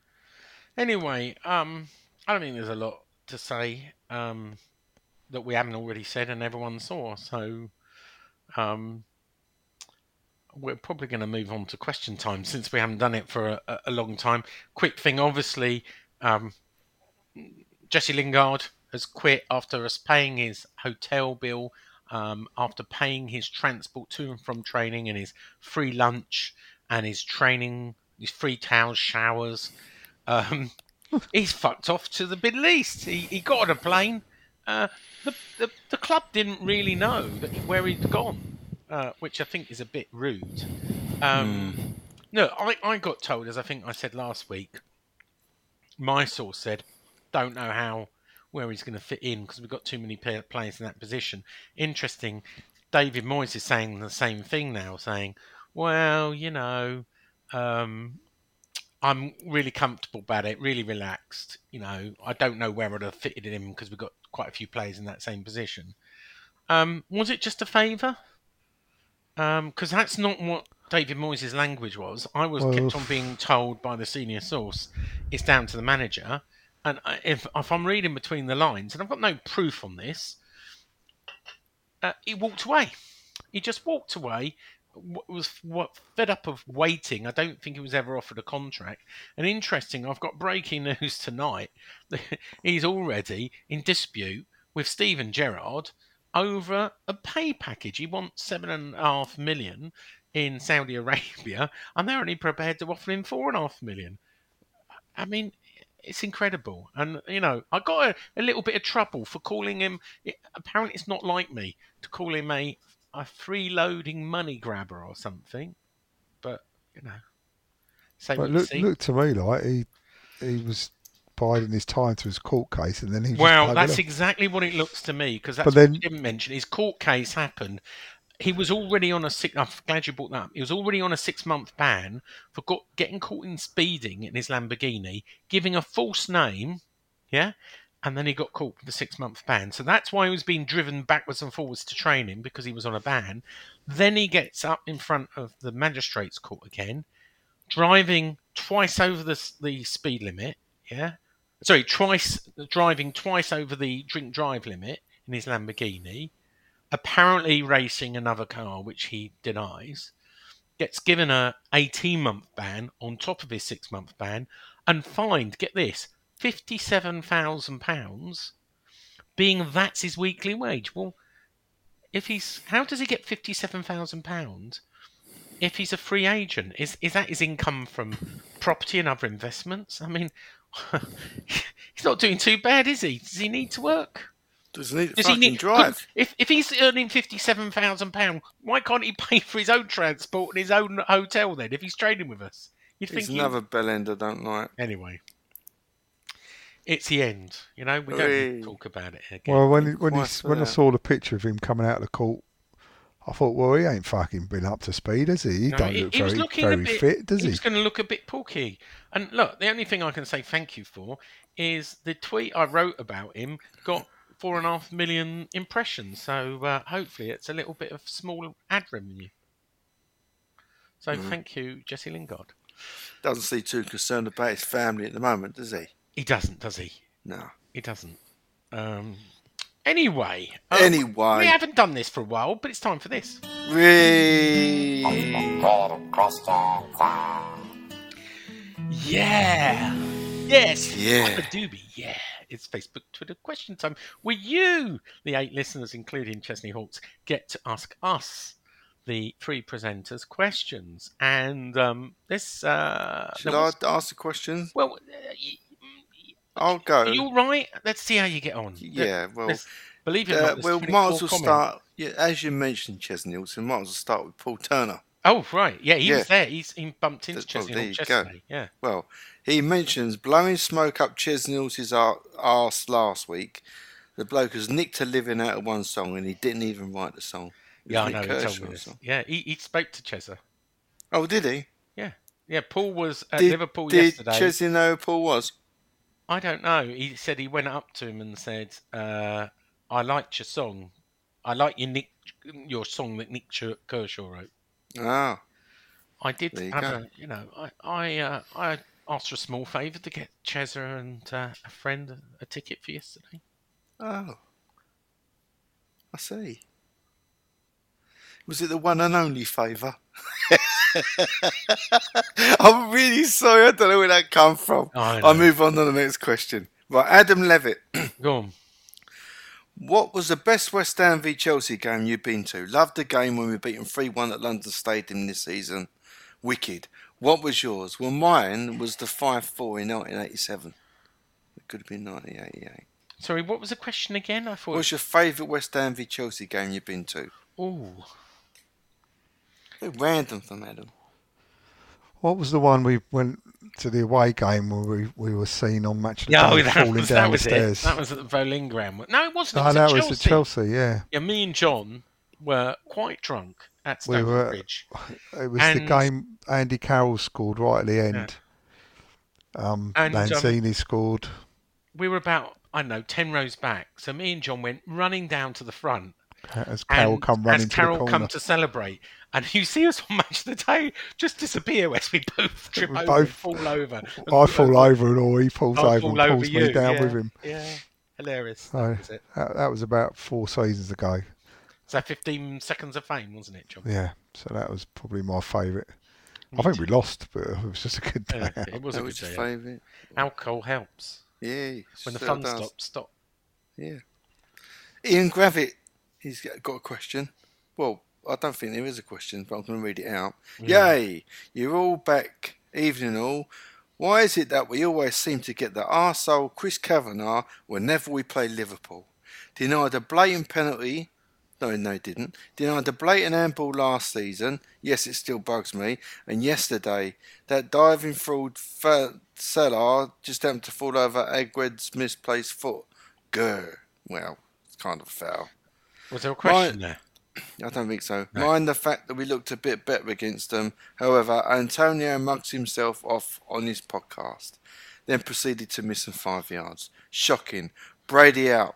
Anyway, um, I don't think there's a lot to say um, that we haven't already said and everyone saw. So um, we're probably going to move on to question time since we haven't done it for a, a long time. Quick thing, obviously, um, Jesse Lingard has quit after us paying his hotel bill, um, after paying his transport to and from training and his free lunch and his training, his free towels, showers. Um, he's fucked off to the Middle East. He, he got on a plane. Uh, the, the the club didn't really know that where he'd gone, uh, which I think is a bit rude. Um, No, I, I got told, as I think I said last week, my source said, don't know how where he's going to fit in because we've got too many players in that position. Interesting. David Moyes is saying the same thing now, saying, well, you know, um, I'm really comfortable about it, really relaxed. You know, I don't know where I'd have fitted him because we've got quite a few players in that same position. Um, was it just a favour? Because um, that's not what David Moyes' language was. I was well, kept on being told by the senior source, it's down to the manager. And if, if I'm reading between the lines, and I've got no proof on this, uh, he walked away. He just walked away. Was what fed up of waiting. I don't think he was ever offered a contract. And interesting, I've got breaking news tonight. He's already in dispute with Steven Gerrard over a pay package. He wants seven and a half million in Saudi Arabia, and they're only prepared to offer him four and a half million. I mean, it's incredible. And, you know, I got a, a little bit of trouble for calling him, it, apparently it's not like me, to call him a, a freeloading money grabber or something. But, you know, say but what look, you see. Look to me like he, he was biding his time to his court case, and then he Well, just that's off. exactly what it looks to me, because that's but then, what you didn't mention. His court case happened. He was already on a six. I'm glad you brought that up. He was already on a six-month ban for got, getting caught in speeding in his Lamborghini, giving a false name, yeah, and then he got caught with a six-month ban. So that's why he was being driven backwards and forwards to training, because he was on a ban. Then he gets up in front of the magistrate's court again, driving twice over the the speed limit, yeah. Sorry, twice driving twice over the drink drive limit in his Lamborghini. Apparently racing another car, which he denies, gets given a eighteen-month ban on top of his six-month ban, and fined, get this, fifty-seven thousand pounds, being that's his weekly wage. Well, if he's, how does he get fifty-seven thousand pounds if he's a free agent? Is is that his income from property and other investments? I mean, he's not doing too bad, is he? Does he need to work? Does he need to Does fucking he need, drive? If if he's earning fifty-seven thousand pounds, why can't he pay for his own transport and his own hotel then, if he's training with us? You'd He's think another he... bellend I don't like. Anyway, it's the end. You know, we don't need to talk about it again. Well, when, when, he, when I that. saw the picture of him coming out of the court, I thought, well, he ain't fucking been up to speed, has he? He no, don't he, look he very, very bit, fit, does he? he? He's going to look a bit porky. And look, the only thing I can say thank you for is the tweet I wrote about him got four and a half million impressions. So uh, hopefully it's a little bit of small ad revenue. So mm. thank you, Jesse Lingard. Doesn't seem too concerned about his family at the moment, does he? He doesn't, does he? No. He doesn't. Um, anyway. Um, anyway. We haven't done this for a while, but it's time for this. Really? Yeah. Yes. Yeah. Doobie. Yeah. It's Facebook, Twitter question time, where you, the eight listeners, including Chesney Hawks, get to ask us, the three presenters, questions. And um, this... Uh, Should was... I ask the questions? Well, uh, y- I'll go. Are you all right? Let's see how you get on. Yeah, well... Let's, believe it or uh, not, well, might as well comments. start... Yeah, as you mentioned, Chesney Hawks, might as well start with Paul Turner. Oh, right. Yeah, he yeah. was there. He's he bumped into well, Chesney there Hawks you go. yesterday. Yeah. Well, he mentions blowing smoke up Chesney Hawks' arse last week. The bloke has nicked a living out of one song and he didn't even write the song. Yeah, I know. He told me this. Yeah, he, he spoke to Chesa. Oh, did he? Yeah. Yeah, Paul was at did, Liverpool did yesterday. Did Chesney know who Paul was? I don't know. He said he went up to him and said, uh, I liked your song. I like your Nick, your song that Nick Kershaw wrote. Ah. I did you have go. a, you know, I I, uh, I asked for a small favour to get Chesa and uh, a friend a ticket for yesterday. Oh. I see. Was it the one and only favour? I'm really sorry. I don't know where that come from. Oh, I'll move on to the next question. Right, Adam Levitt. Go on. What was the best West Ham v Chelsea game you've been to? Loved the game when we beat them three one at London Stadium this season. Wicked. What was yours? Well, mine was the five four in nineteen eighty-seven. It could have been nineteen eighty-eight. Sorry, what was the question again? I thought. What's your favourite West Ham v Chelsea game you've been to? Ooh. Bit random from Adam. What was the one we went to the away game where we, we were seen on Match of the Yeah, Day oh, that falling was, down that the was stairs? it. That was at the Bowling Ground. No, it wasn't. It No, was that at was Chelsea. at Chelsea, yeah. Yeah, me and John were quite drunk at We Stamford were- Bridge. It was And- the game Andy Carroll scored right at the end. Um, And, um, Lanzini scored. We were about, I don't know, ten rows back. So me and John went running down to the front. As Carroll and come running as to Carroll the corner. come to celebrate. And you see us on Match of the Day just disappear as we both trip We over both- and fall over. I fall over and all he falls I over fall and over pulls you. me down yeah, with him. Yeah, hilarious. So That was it. that, that was about four seasons ago. So fifteen seconds of fame, wasn't it, John? Yeah, so that was probably my favourite. I think we lost, but it was just a good day. Yeah, it was a That good was your day. favourite. Alcohol helps. Yeah. When the sure fun does. stops, stop. Yeah. Ian Gravitt, he's got a question. Well, I don't think there is a question, but I'm going to read it out. Yay! You're all back, evening all. Why is it that we always seem to get the arsehole Chris Kavanagh whenever we play Liverpool? Denied a blatant penalty. No, no, he didn't. Denied a blatant handball last season. Yes, it still bugs me. And yesterday, that diving fraud fa- Salah just happened to fall over Agued's misplaced foot. Grr. Well, it's kind of foul. Was there a question My- there? I don't think so. No. Mind the fact that we looked a bit better against them. However, Antonio mugs himself off on his podcast, then proceeded to miss them five yards. Shocking. Brady out.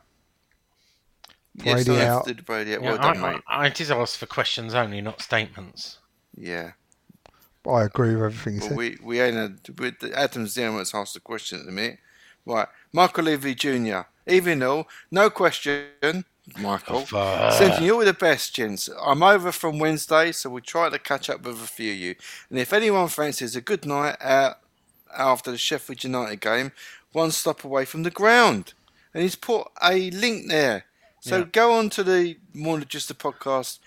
yes, Brady I out. did Brady out. Yeah, Well done, I, mate. I, I did ask for questions only, not statements. Yeah. I agree with everything he Well, said. we, we ain't had... With Adam Zierman's asked the question at the minute. Right. Michael Levy Junior Even though, no question... Michael, fuck. sending you all the best, gents. I'm over from Wednesday, so we'll try to catch up with a few of you. And if anyone fancies a good night out after the Sheffield United game, one stop away from the ground. And he's put a link there. So Yeah. go on to the More Than Just a Podcast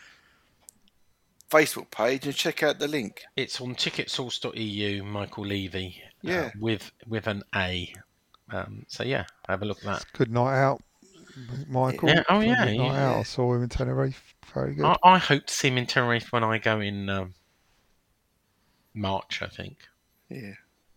Facebook page and check out the link. It's on ticketsource dot e u, Michael Levy. uh, Yeah. with with an A. Um, so yeah, have a look at that. Good night out, Michael. Yeah, oh, Good yeah, night yeah. out. I saw him in Tenerife. Very good. I, I hope to see him in Tenerife when I go in um, March, I think. Yeah.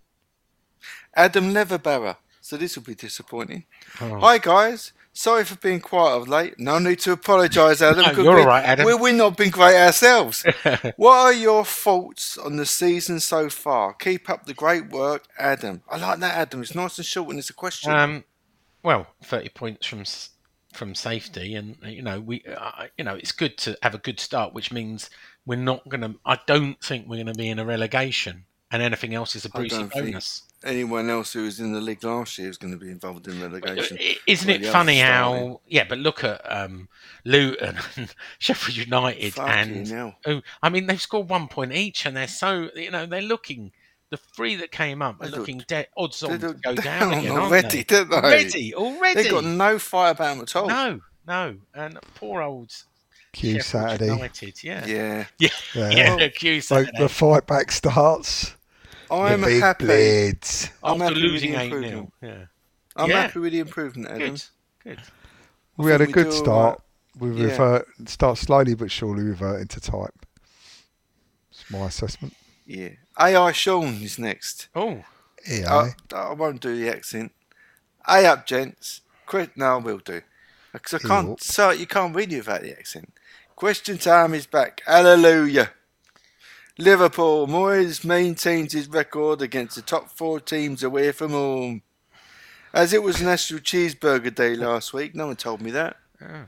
Adam Leatherbarrow. So this will be disappointing. Oh. Hi guys. Sorry for being quiet of late. No need to apologise, Adam. No, because you're we- all right, Adam. we- We've not been great ourselves. What are your thoughts on the season so far? Keep up the great work, Adam. I like that, Adam. It's nice and short and it's a question. Um, well, thirty points from s- from safety, and you know we, uh, you know, it's good to have a good start, which means we're not going to. I don't think we're going to be in a relegation, and anything else is a I Brucey don't think bonus. anyone else who was in the league last year is going to be involved in relegation. I- Isn't Well, it the funny others how? starting. Yeah, but look at um, Luton and Sheffield United, Fucking and hell. oh, I mean they've scored one point each, and they're so you know they're looking. The three that came up are They looking look- dead odds on They to look go down, down again, aren't already, they? don't they? Already, already. They've got no fight about them at all. No, no, and poor old Q Sheffield Saturday. United, yeah, Yeah. yeah, Yeah. yeah. Well, Q So Saturday the fight back starts. I'm the big happy. blades. I'm after happy with losing the eight improvement. nil. Yeah, I'm Yeah. happy with the improvement, Adam. good, good. We had a think we good do all start. We Yeah. revert, start slowly but surely reverting to type. It's my assessment. Yeah. A I Sean is next. Oh, Yeah. I, I won't do the accent. Hey up, gents. Que- no, I will do. Because I can't. Yup. So you can't read it without the accent. Question time is back. Hallelujah. Liverpool. Moyes maintains his record against the top four teams away from home. As it was National Cheeseburger Day last week, no one told me that. Oh.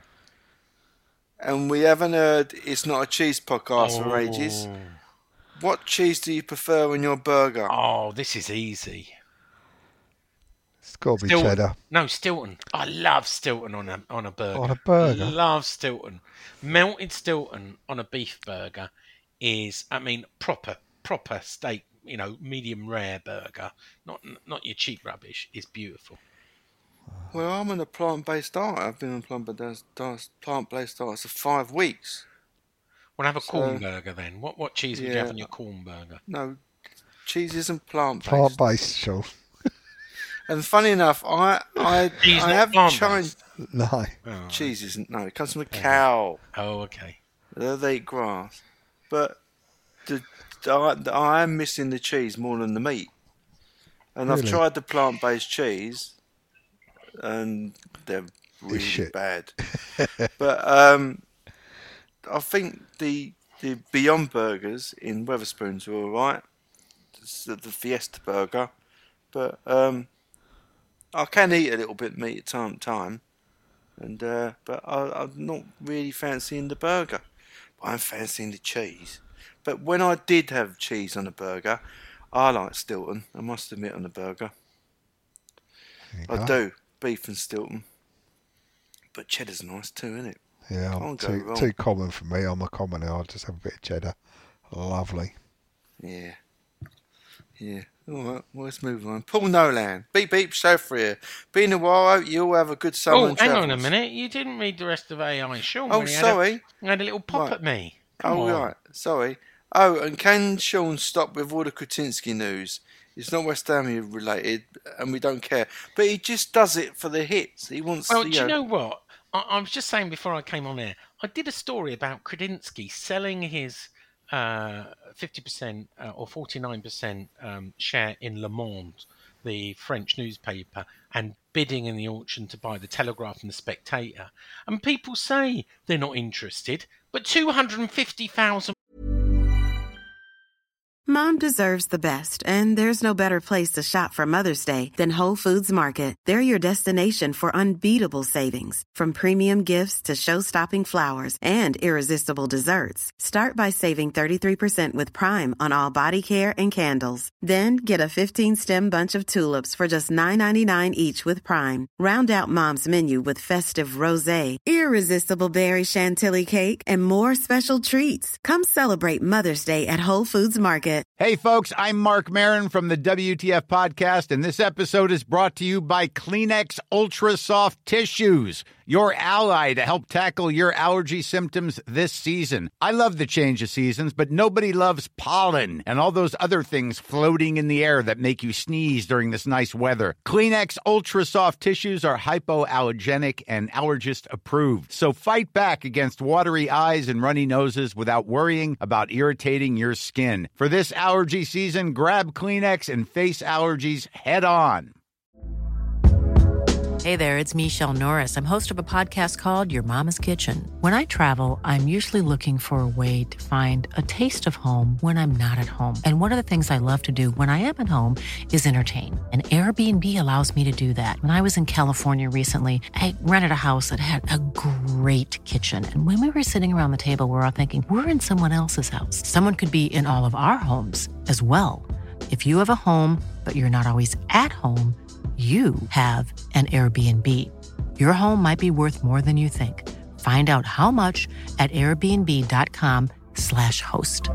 And we haven't heard It's Not a Cheese podcast for ages. What cheese do you prefer on your burger? Oh, this is easy. It's got to be Stilton. cheddar. No, Stilton. I love Stilton on a on a burger. On a burger? Love Stilton. Melted Stilton on a beef burger is, I mean, proper proper steak. You know, medium rare burger, not not your cheap rubbish. Is beautiful. Well, I'm on a plant-based diet. I've been on plant-based diet, plant-based diet for five weeks. Well, have a So- corn burger then. What what cheese would you have Yeah. on your corn burger? No, cheese isn't plant-based. Plant based, sure. And funny enough, I I, Cheese I not have plant-based? tried. No. Oh, Cheese isn't. No, it comes from a cow. oh okay. They they eat grass. But the I, I am missing the cheese more than the meat. And I've Really? tried the plant-based cheese, and they're really shit. bad. But um, I think the the Beyond Burgers in Wetherspoons are all right. It's the, the Fiesta Burger, but um, I can eat a little bit of meat at time to time, and uh, but I, I'm not really fancying the burger. But I'm fancying the cheese. But when I did have cheese on a burger, I like Stilton. I must admit, on a burger, I go. do beef and Stilton. But cheddar's nice too, isn't it? Yeah, I'm Can't go too, wrong. too common for me. I'm a commoner. I'll just have a bit of cheddar. Lovely. Yeah. Yeah. All right, well, let's move on. Paul Nolan. Beep, beep, chauffeur here. Been a while. Hope you all have a good summer Oh, and hang travels. on a minute. You didn't read the rest of A I Sean. Oh, when he sorry. Had a, had a little pop Right. at me. Come Oh, on. right. Sorry. Oh, and can Sean stop with all the Kretinsky news? It's not West Ham related, and we don't care. But he just does it for the hits. He wants Well, the, do you know what? I, I was just saying before I came on air, I did a story about Kredinsky selling his uh, fifty percent uh, or forty-nine percent um, share in Le Monde, the French newspaper, and bidding in the auction to buy the Telegraph and the Spectator. And people say they're not interested, but two hundred fifty thousand. Mom deserves the best, and there's no better place to shop for Mother's Day than Whole Foods Market. They're your destination for unbeatable savings, from premium gifts to show-stopping flowers and irresistible desserts. Start by saving thirty-three percent with Prime on all body care and candles. Then get a fifteen-stem bunch of tulips for just nine ninety-nine each with Prime. Round out Mom's menu with festive rosé, irresistible berry chantilly cake, and more special treats. Come celebrate Mother's Day at Whole Foods Market. Hey, folks, I'm Mark Maron from the W T F Podcast, and this episode is brought to you by Kleenex Ultra Soft Tissues, your ally to help tackle your allergy symptoms this season. I love the change of seasons, but nobody loves pollen and all those other things floating in the air that make you sneeze during this nice weather. Kleenex Ultra Soft Tissues are hypoallergenic and allergist approved, so fight back against watery eyes and runny noses without worrying about irritating your skin. For this allergy season, grab Kleenex and face allergies head on. Hey there, it's Michelle Norris. I'm host of a podcast called Your Mama's Kitchen. When I travel, I'm usually looking for a way to find a taste of home when I'm not at home. And one of the things I love to do when I am at home is entertain. And Airbnb allows me to do that. When I was in California recently, I rented a house that had a great kitchen. And when we were sitting around the table, we were all thinking, we're in someone else's house. Someone could be in all of our homes as well. If you have a home, but you're not always at home, you have an Airbnb. Your home might be worth more than you think. Find out how much at airbnb.com slash host.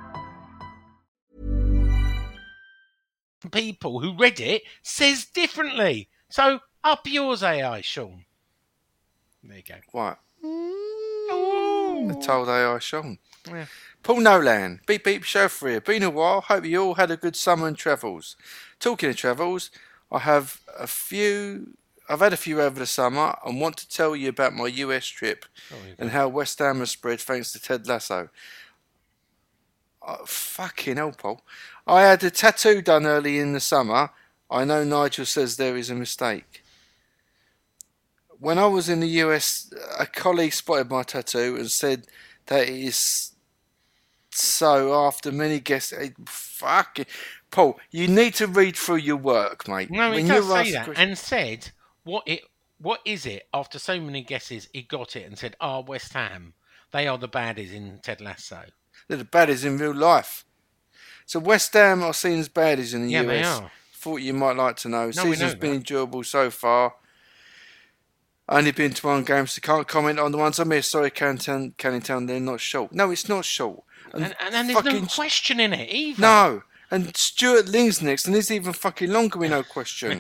People who read it says differently. So up yours, A I, Sean. There you go. Right. Ooh. The told A I Sean. Yeah. Paul Nolan. Beep, beep, chauffeur here. Been a while. Hope you all had a good summer and travels. Talking of travels, I have a few. I've had a few over the summer and want to tell you about my U S trip Oh, you and how West Ham has spread thanks to Ted Lasso. Oh, fucking hell, Paul. I had a tattoo done early in the summer. I know Nigel says there is a mistake. When I was in the U S, a colleague spotted my tattoo and said that it is so after many guests. Fucking Paul, you need to read through your work, mate. No, he When does you're say asked that, question- and said, "What it? What is it?" After so many guesses, he got it and said, "Ah, West Ham. They are the baddies in Ted Lasso." They're the baddies in real life. So West Ham are seen as baddies in the Yeah, U S. they are. Thought you might like to know. No, we Season's know been that. enjoyable so far. Only been to one game, so can't comment on the ones I missed. Sorry, Canning Town, they're not short. No, it's not short. And, and, and there's no fucking- question in it either. No. And Stuart Ling's next, and it's even fucking longer with no question.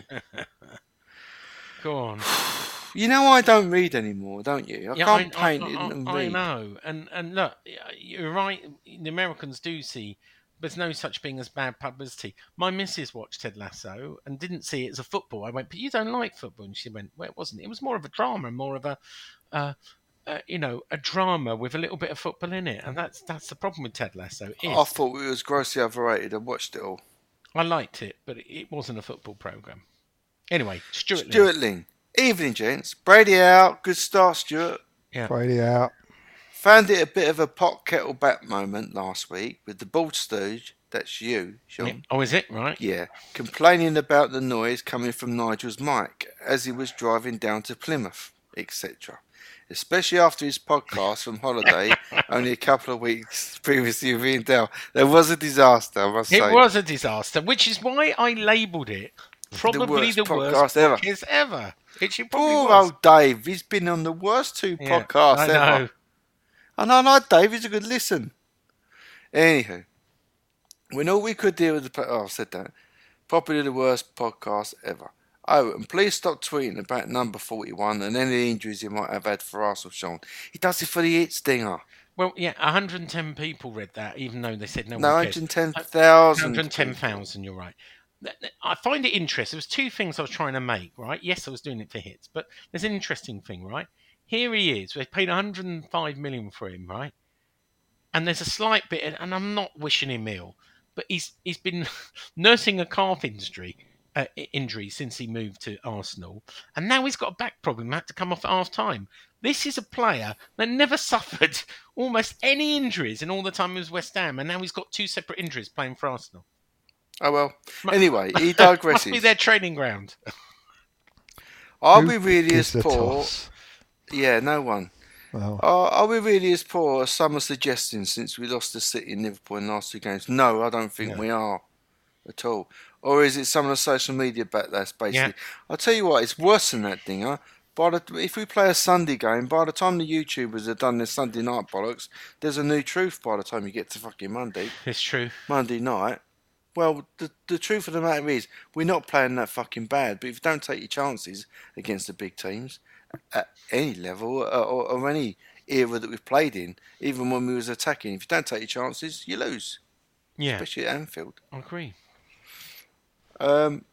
Go on. You know I don't read anymore, don't you? I Yeah, can't I, paint I, it I, and I read. know. And and look, you're right. The Americans do see. There's no such thing as bad publicity. My missus watched Ted Lasso and didn't see it as a football. I went, but you don't like football, and she went, well, it wasn't. It was more of a drama, more of a uh, uh, you know, a drama with a little bit of football in it, and that's that's the problem with Ted Lasso. Is I thought it was grossly overrated. I watched it all. I liked it, but it wasn't a football program. Anyway, Stuart. Stuart Ling. Evening, gents. Brady out. Good start, Stuart. Yeah. Brady out. Found it a bit of a pot kettle bat moment last week with the bald stooge. That's you, Sean. Yeah. Oh, is it? Right. Yeah. Complaining about the noise coming from Nigel's mic as he was driving down to Plymouth, et cetera. Especially after his podcast from holiday only a couple of weeks previously with Ian Dale. There was a disaster, I must it say. It was a disaster, which is why I labelled it probably the worst, the worst podcast ever. podcast ever. It should probably Poor was. old Dave. He's been on the worst two Yeah, podcasts I ever. know. And I know Dave. He's a good listen. Anywho, when all we could deal with the... Oh, I've said that. Probably the worst podcast ever. Oh, and please stop tweeting about number forty-one and any injuries he might have had for Arsenal, Sean. He does it for the hit stinger. Well, yeah, one hundred ten people read that, even though they said no, no one cares. one hundred ten thousand. one hundred ten thousand, you're right. I find it interesting. There was two things I was trying to make, right? Yes, I was doing it for hits, but there's an interesting thing, right? Here he is. They paid one hundred five million for him, right? And there's a slight bit, and I'm not wishing him ill, but he's he's been nursing a calf injury. Uh, injury since he moved to Arsenal, and now he's got a back problem. Had to come off at half time. This is a player that never suffered almost any injuries in all the time he was West Ham, and now he's got two separate injuries playing for Arsenal. Oh well. Anyway, he digresses. Must be their training ground. Are Who we really gives as the poor? toss? Yeah, no one. Well, Are, are we really as poor as some are suggesting since we lost to City and Liverpool in the last two games? No, I don't think No. we are at all. Or is it some of the social media backlash, basically? Yeah. I'll tell you what, it's worse than that, Dinger. By the, if we play a Sunday game, by the time the YouTubers have done their Sunday night bollocks, there's a new truth by the time you get to fucking Monday. It's true. Monday night. Well, the, the truth of the matter is, we're not playing that fucking bad. But if you don't take your chances against the big teams, at any level, or, or, or any era that we've played in, even when we was attacking, if you don't take your chances, you lose. Yeah, Especially at Anfield. I agree. Um,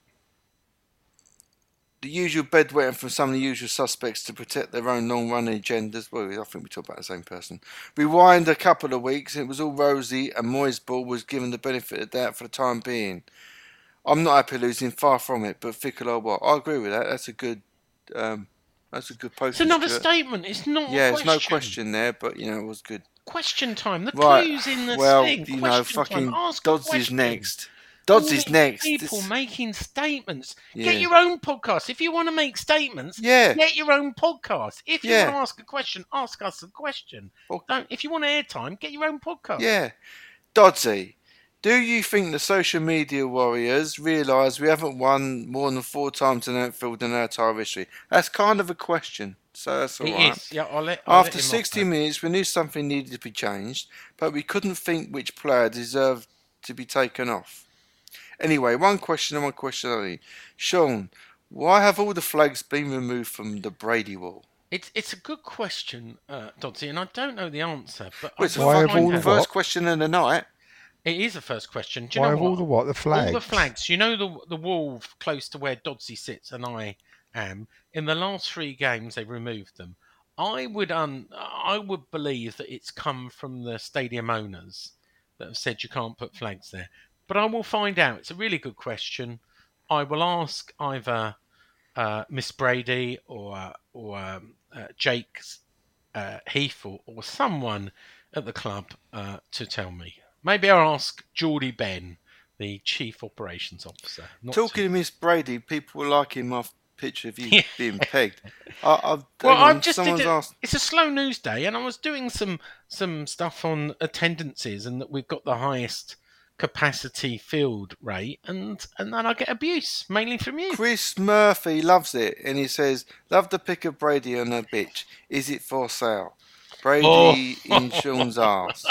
the usual bedwetting from some of the usual suspects to protect their own long-running agendas. Well, I think we talk about the same person. Rewind a couple of weeks, and it was all rosy, and Moyes' ball was given the benefit of the doubt for the time being. I'm not happy losing, far from it, but fickle or what? I agree with that. That's a good, um, that's a good post. It's another statement. It's not. Yeah, a there's question. no question there, but you know it was good. Question time. The Right. clues in the Well, thing. you Question know, time. fucking Ask a Dodds is question. next. Dodds All is these next. People This- making statements. Yeah. Get your own podcast. If you want to make statements, Yeah. get your own podcast. If you Yeah. want to ask a question, ask us a question. Well- Don't. If you want airtime, get your own podcast. Yeah. Doddsy, do you think the social media warriors realise we haven't won more than four times in Anfield in our entire history? That's kind of a question, so that's all It right. is. Yeah, I'll let. I'll After let him off sixty that. minutes, we knew something needed to be changed, but we couldn't think which player deserved to be taken off. Anyway, one question and one question only. Sean, why have all the flags been removed from the Brady wall? It's it's a good question, uh, Dodsy, and I don't know the answer. But Well, it's I the Why will have fucking all find the out. first what? question of the night. It is a first question. Do you why know have what? all the what? The flags? All the flags. You know the the wall close to where Dodsy sits and I am. In the last three games, they removed them. I would un I would believe that it's come from the stadium owners that have said you can't put flags there. But I will find out. It's a really good question. I will ask either uh, Miss Brady or or um, uh, Jake uh, Heath or, or someone at the club uh, to tell me. Maybe I'll ask Geordie Ben, the Chief Operations Officer. Not Talking to- to Miss Brady, people were liking my picture of you Yeah. being pegged. I, I've, Well, hang on, I've just someone's did a, asked. it's a slow news day, and I was doing some some stuff on attendances, and that we've got the highest capacity field rate, and and then I get abuse mainly from you. Chris Murphy loves it, and he says, "Love the pic of Brady on her bitch. Is it for sale? Brady Oh. in Sean's arse.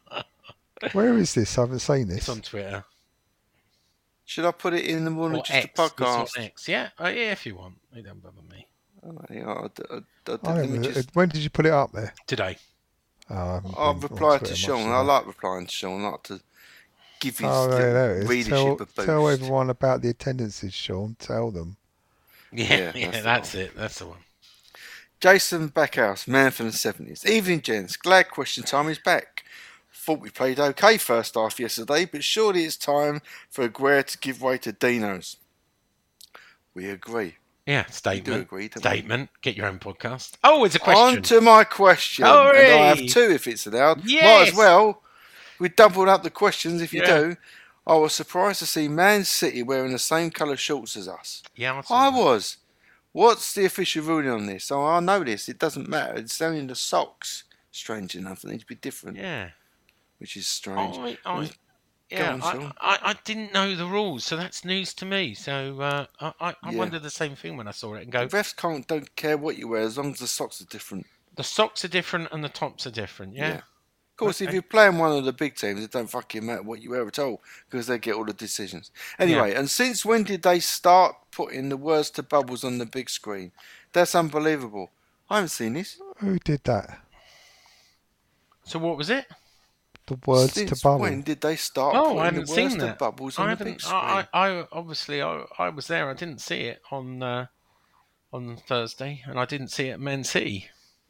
Where is this? I haven't seen It's this. on Twitter Should I put it in the morning or just X. a It's on podcast? X. Yeah, uh, yeah, if you want. It don't bother me. Oh, yeah, I, I, I, I, I let me haven't- just, When did you put it up there? Today. Oh, I haven't I'll been on reply Twitter to much Sean. of I that. like replying to Sean. I like to give his Oh, there, there it is. readership Tell, a boost. tell everyone about the attendances, Sean. Tell them. Yeah, Yeah, yeah, that's the that's one. it. That's the one. Jason Backhouse, man from the seventies. Evening, gents. Glad question time is back. Thought we played okay first half yesterday, but surely it's time for Aguero to give way to Dino's. We agree. Yeah, statement. agree, don't we? statement. Get your own podcast. Oh, it's a question. On to my question. Hooray! And I have two if it's allowed. Yes! Might as well. We doubled up the questions if you Yeah. do. I was surprised to see Man City wearing the same colour shorts as us. Yeah, I saw I that. was. What's the official ruling on this? Oh, I know this. It doesn't matter. It's only the socks. Strange enough. They need to be different. Yeah. Which is strange. I, I, Go yeah, on, I, Sean. I, I didn't know the rules, so that's news to me. So uh, I, I, I Yeah. wondered the same thing when I saw it and go, The refs can't, don't care what you wear as long as the socks are different. the socks are different and the tops are different, yeah? Of course, if Okay. you're playing one of the big teams, it don't fucking matter what you wear at all because they get all the decisions. Anyway, and since when did they start putting the words to Bubbles on the big screen? That's unbelievable. I haven't seen this. Who did that? So what was it? The words Since to Bubble. when did they start Oh, putting I the haven't words seen to that. Bubbles I on the haven't. big screen? I, I, I obviously I, I was there. I didn't see it on uh, on Thursday, and I didn't see it at Man City.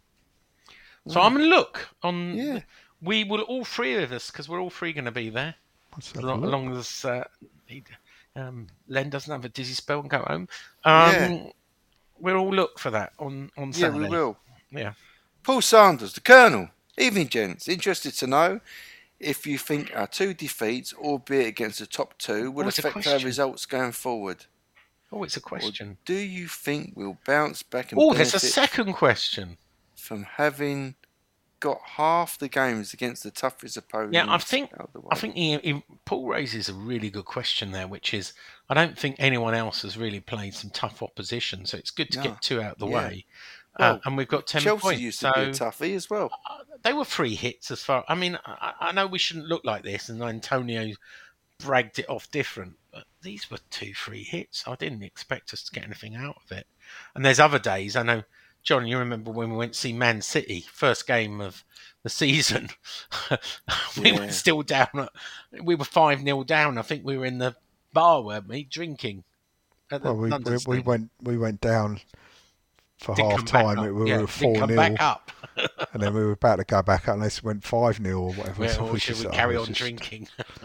So I'm gonna look on. Yeah. We will all three of us because we're all three going to be there. Let's have As a long, look. as long as uh, he, um, Len doesn't have a dizzy spell and go home. Um, Yeah. We'll all look for that on on Yeah, Saturday. we will. Yeah. Paul Sanders, the Colonel. Evening, gents. Interested to know if you think our two defeats, albeit against the top two, will Oh, it's a affect our question. results going forward. Oh, it's a question. Do you think we'll bounce back and Oh, there's a benefit second question. from having got half the games against the toughest opponents? Yeah, I think out the way? I think he, he, Paul raises a really good question there, which is I don't think anyone else has really played some tough opposition, so it's good to No. get two out of the Yeah. way. Well, uh, and we've got ten Chelsea points. used so to be a toughie as well. uh, they were free hits as far. I mean, I, I know we shouldn't look like this, and Antonio bragged it off different, but these were two free hits. I didn't expect us to get anything out of it. And there's other days. I know, John, you remember when we went to see Man City, first game of the season. we Yeah. were still down. At, we were five nil down. I think we were in the bar, weren't we, drinking at the Well, we, London we, we Stadium. went we went down for Didn't half come back time. up. We were Yeah, didn't four come nil, back up. and then we were about to go back up unless it went five nil or whatever. Well, So or we should just- we I carry was on just- drinking?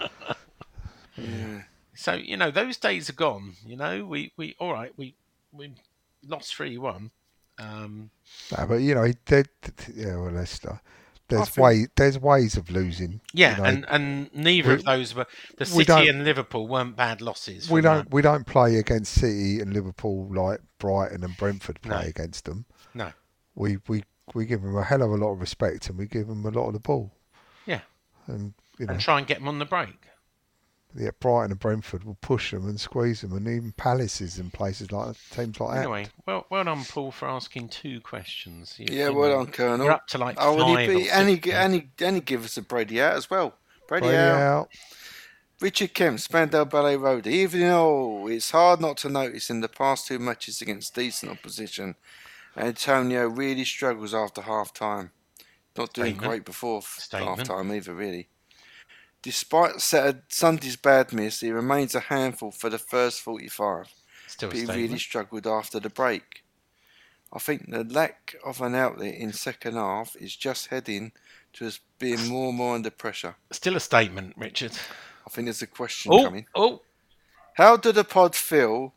Yeah. So, you know, those days are gone. You know, we, we all right, we we lost three one. Um, No, but you know, there, yeah, well, there's, uh, there's think- way, there's ways of losing. yeah, you know. and, and neither we- of those were the we City don't- and Liverpool weren't bad losses. we from don't that. we don't play against City and Liverpool like Brighton and Brentford play No. against them. No. We we we give them a hell of a lot of respect and we give them a lot of the ball. Yeah. And you know, And try and get them on the break. yeah, Brighton and Brentford will push them and squeeze them, and even Palaces and places like teams like that. Anyway, well, well done, Paul, for asking two questions. You- Yeah, you well know, done, Colonel. We're up to like Oh, five and he, or be, and, he, six now. and, he, and he give us a Brady out as well. Brady, Brady out. out. Richard Kemp, Spandau Ballet Road. Even though it's hard not to notice in the past two matches against decent opposition, Antonio really struggles after half time. Not doing Statement. great before Statement. half time either, really. Despite Saturday, Sunday's bad miss, he remains a handful for the first forty-five. Still a But he statement. really struggled after the break. I think the lack of an outlet in second half is just heading to us being more and more under pressure. Still a statement, Richard. I think there's a question Oh, coming. oh, How do the pod feel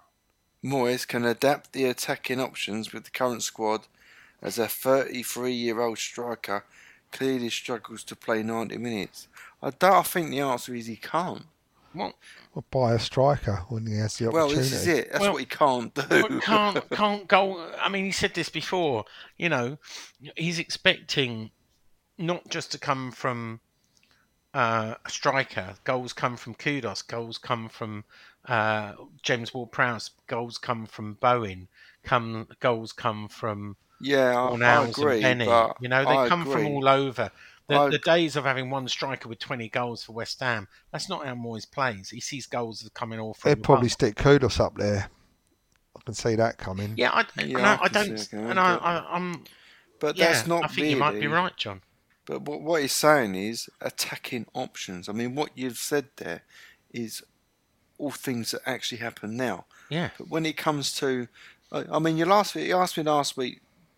Moyes can adapt the attacking options with the current squad as a thirty-three-year-old striker clearly struggles to play ninety minutes? I don't I think the answer is he can't. well, Or buy a striker when he has the Well, opportunity. this is it. That's Well, what he can't do. Well, can't can't go. I mean, he said this before. You know, he's expecting not just to come from uh, a striker. Goals come from Kudos. Goals come from uh, James Ward-Prowse. Goals come from Bowen. Come goals come from Yeah, I, I Fornals agree. and Penny. But You know, they I come from agree. all over. The, I- the days of having one striker with twenty goals for West Ham, that's not how Moyes plays. He sees goals coming all from They'd the probably park. stick Kudos up there. I can see that coming. Yeah, I, Yeah, and I I, I can don't, see it going, and I, but- I, I'm. But yeah, that's not I think really. you might be right, John. But what, what he's saying is attacking options. I mean, what you've said there is all things that actually happen now. Yeah, But when it comes to, I I mean, you last you asked me last week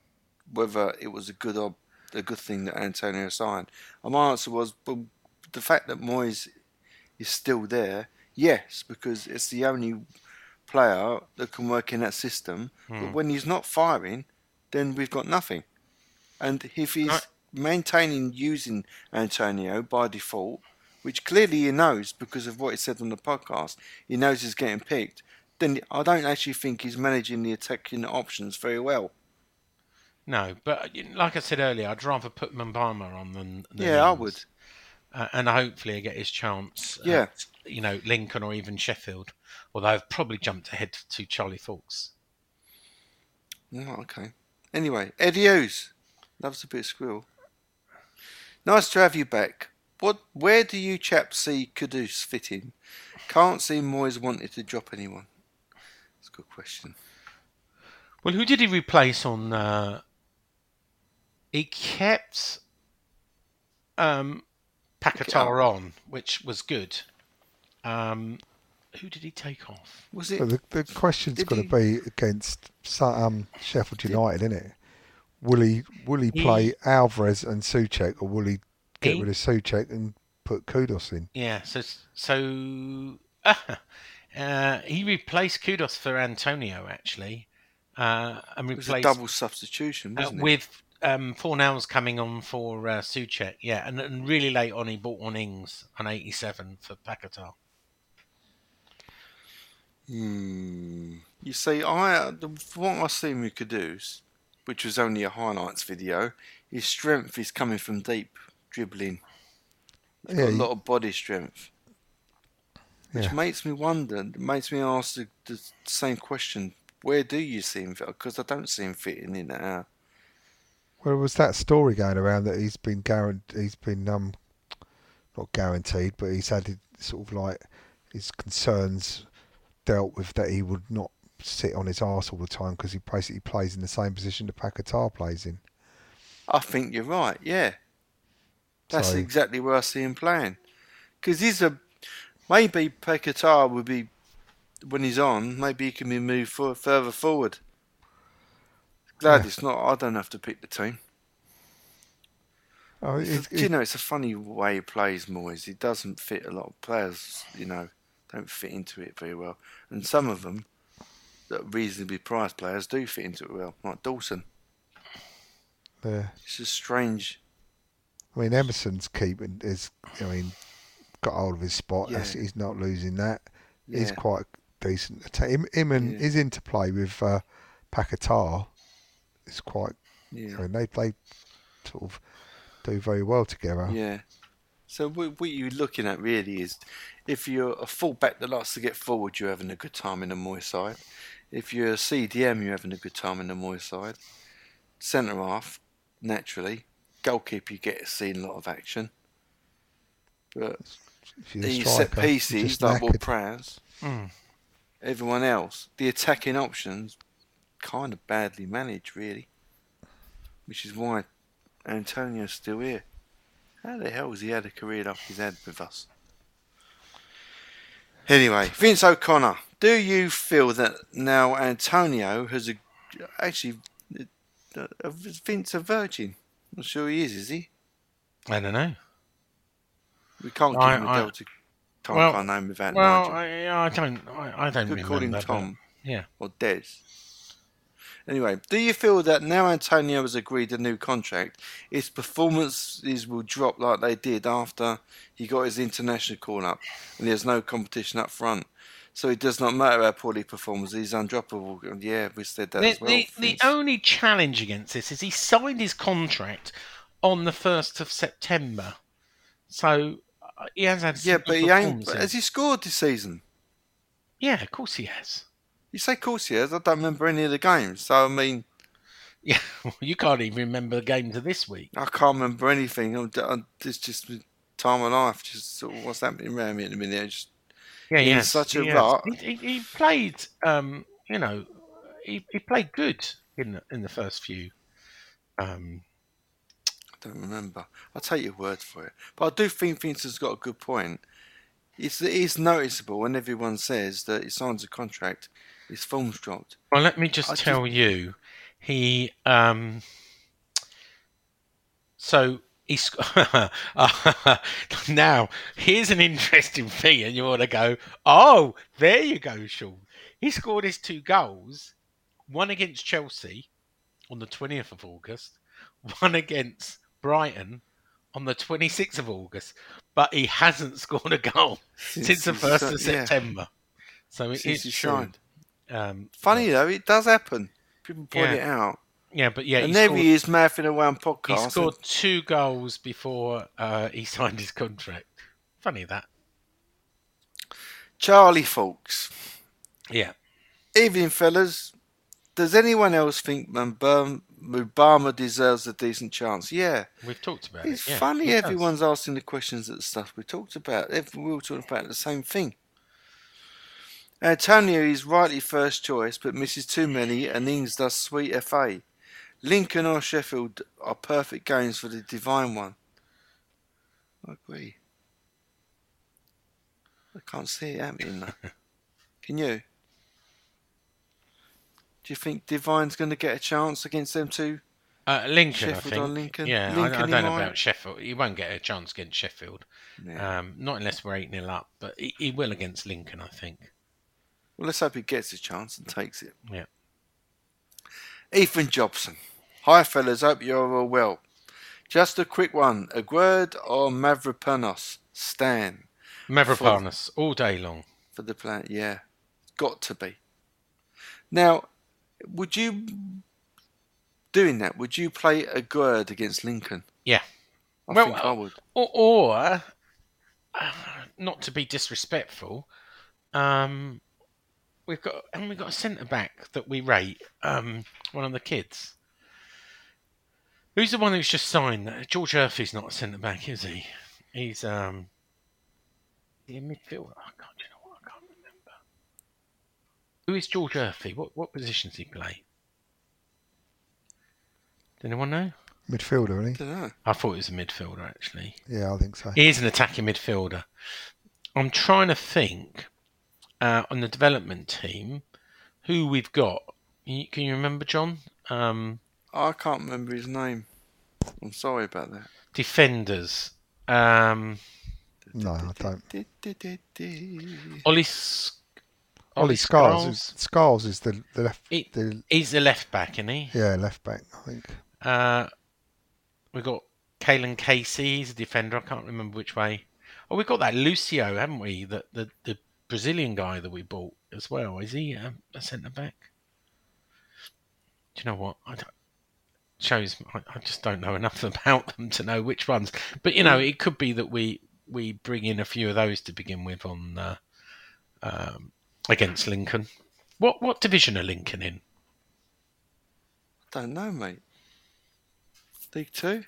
whether it was a good or a good thing that Antonio signed. And my answer was, but the fact that Moyes is still there, yes, because it's the only player that can work in that system. Hmm. But when he's not firing, then we've got nothing. And if he's I- maintaining using Antonio by default, which clearly he knows because of what he said on the podcast, he knows he's getting picked, then I don't actually think he's managing the attacking options very well. No, but like I said earlier, I'd rather put Mbama on than, than Yeah, I Ings. would. Uh, and hopefully I get his chance Yeah. at, you know, Lincoln or even Sheffield. Although I've probably jumped ahead to Charlie Fawkes. Oh, okay. Anyway, Eddie Hughes. Loves a bit of squirrel. Nice to have you back. What? Where do you chaps see Kudus fit in? Can't see Moyes wanted to drop anyone. That's a good question. Well, who did he replace on... Uh, he kept um, Paquetá on, which was good. Um, who did he take off? Was it? But the, the question's did got to he- be against Su- um, Sheffield United, isn't it? Will he will he He- play Alvarez and Souček, or will he get He- rid of Souček and put Kudos in? Yeah, so so uh, he replaced Kudos for Antonio, actually. Uh, and It was a replaced double substitution, uh, wasn't it? with um, Fornals coming on for uh, Souček, yeah, and, and really late on he bought on Ings on eighty-seven for Paquetá. Hmm. You see, I the, from what I've seen with Kudus, which was only a highlights video, his strength is coming from deep dribbling. He's Yeah, got a he- lot of body strength, which Yeah. makes me wonder. Makes me ask the, the same question: where do you see him fit? Because I don't see him fitting in there. Well, was that story going around that he's been guaranteed, he's been um, not guaranteed, but he's had it sort of like his concerns dealt with, that he would not sit on his arse all the time because he basically plays in the same position that Paquetá plays in. I think you're right. Yeah, that's So- exactly where I see him playing. Because he's a maybe Paquetá would be when he's on. Maybe he can be moved for, further forward. Glad Yeah. it's not. I don't have to pick the team. Oh, It's it, a- do you know, it's a funny way he plays, Moyes. He doesn't fit a lot of players. You know, don't fit into it very well. And some of them, that are reasonably priced players, do fit into it well. Like Dawson. yeah. It's just strange. I mean, Emerson's keeping is, I mean, got hold of his spot. That's, Yeah. he's not losing that. He's Yeah. quite decent. atta- Him, him and Yeah. his interplay with uh, Paquetá is quite. Yeah. I mean, they they sort of do very well together. Yeah. So what, what you're looking at really is, if you're a fullback that likes to get forward, you're having a good time in the Moyes side. If you're a C D M, you're having a good time in the Moyes side. Centre half, naturally. Goalkeeper, you get to see a lot of action. But If you're a the set striker, you're pieces, just like Ward knackered. Prowse, Mm. everyone else, the attacking options, kind of badly managed, really. Which is why Antonio's still here. How the hell has he had a career like he's had with us? Anyway, Vince O'Connor, do you feel that now Antonio has a, actually, uh, uh, is Vince a virgin? I'm sure he is, is he? I don't know. We can't give I- him a I- Delta time well- car name without Well, Nigel. I, I don't, I, I don't Could remember. call him but- Tom Yeah. or Des. Anyway, do you feel that now Antonio has agreed a new contract, his performances will drop like they did after he got his international call up and there's no competition up front? So it does not matter how poorly he performs, he's undroppable. And yeah, we said that The, as well. the, the Vince. only challenge against this is he signed his contract on the first of September. So uh, he has had some yeah, good but he ain't. performances. Has he scored this season? Yeah, of course he has. You say, of course he has. I don't remember any of the games. So, I mean, Yeah, you can't even remember the games of this week. I can't remember anything. I'm, I'm, it's just time of life. Just sort of what's happening around me at the minute. It's just, Yeah, He's yes, such a he has. rot. He, he, he played, um, you know, he, he played good in the, in the first few. Um, I don't remember. I'll take your word for it. But I do think Vincent's got a good point. It's, it is noticeable when everyone says that he signs a contract, his form's dropped. well, let me just I tell you, he um, So he's now here's an interesting thing, and you want to go, oh, there you go, Sean. He scored his two goals, one against Chelsea on the twentieth of August, one against Brighton on the twenty-sixth of August, but he hasn't scored a goal since, since the first of yeah. September. So it Since is he true. signed. Um, Funny yeah. though, it does happen. People point Yeah. it out. Yeah, but yeah, and he there scored, he is mouthing away on he podcasts. scored two goals before uh, he signed his contract. Funny that. Charlie Fawkes. Yeah. Evening, fellas. Does anyone else think Mbam- Mubama deserves a decent chance? Yeah. We've talked about It's it. Yeah, funny he does. everyone's asking the questions at the stuff we talked about. We were talking about the same thing. Antonio is rightly first choice, but misses too many and Ings does sweet F A. Lincoln or Sheffield are perfect games for the divine one. I agree. I can't see it happening though. Can you? Do you think Divine's going to get a chance against them two? Uh, Lincoln, Sheffield I think. or Lincoln? Yeah, Lincoln I, I he don't know might. about Sheffield. He won't get a chance against Sheffield. Yeah. Um, not unless we're eight nil up, but he, he will against Lincoln, I think. Well, let's hope he gets a chance and takes it. Yeah. Ethan Jobson. Hi, fellas. Hope you're all well. Just a quick one. Aguerd or Mavropanos? Stan. Mavropanos, all day long. For the plan, yeah. Got to be. Now, would you, doing that, would you play Aguerd against Lincoln? Yeah. I well, think I would. Or, or uh, not to be disrespectful, um, we've got and we've got a centre back that we rate. Um, one of the kids. Who's the one who's just signed? George Urphy's not a centre back, is he? He's um, in midfield. I can't. You know what? I can't remember. Who is George Urphy? What what position does he play? Does anyone know? Midfielder, isn't I don't know. I thought he was a midfielder, actually. Yeah, I think so. He is an attacking midfielder. I'm trying to think uh, on the development team who we've got. You- Can you remember, John? Um, I can't remember his name. I'm sorry about that. defenders. Um, No, I don't. Ollie, S- Ollie Scars is, Scars is the, the left. He- the, He's the left back, isn't he? yeah, left back, I think. Uh, we've got Kalen Casey. He's a defender. I can't remember which way. Oh, we've got that Lucio, haven't we? The the, the Brazilian guy that we bought as well. Is he um, a centre back? Do you know what? I don't, shows I, I just don't know enough about them to know which ones. But you know, it could be that we we bring in a few of those to begin with on uh, um, against Lincoln. What what division are Lincoln in? Don't know, mate. League Two?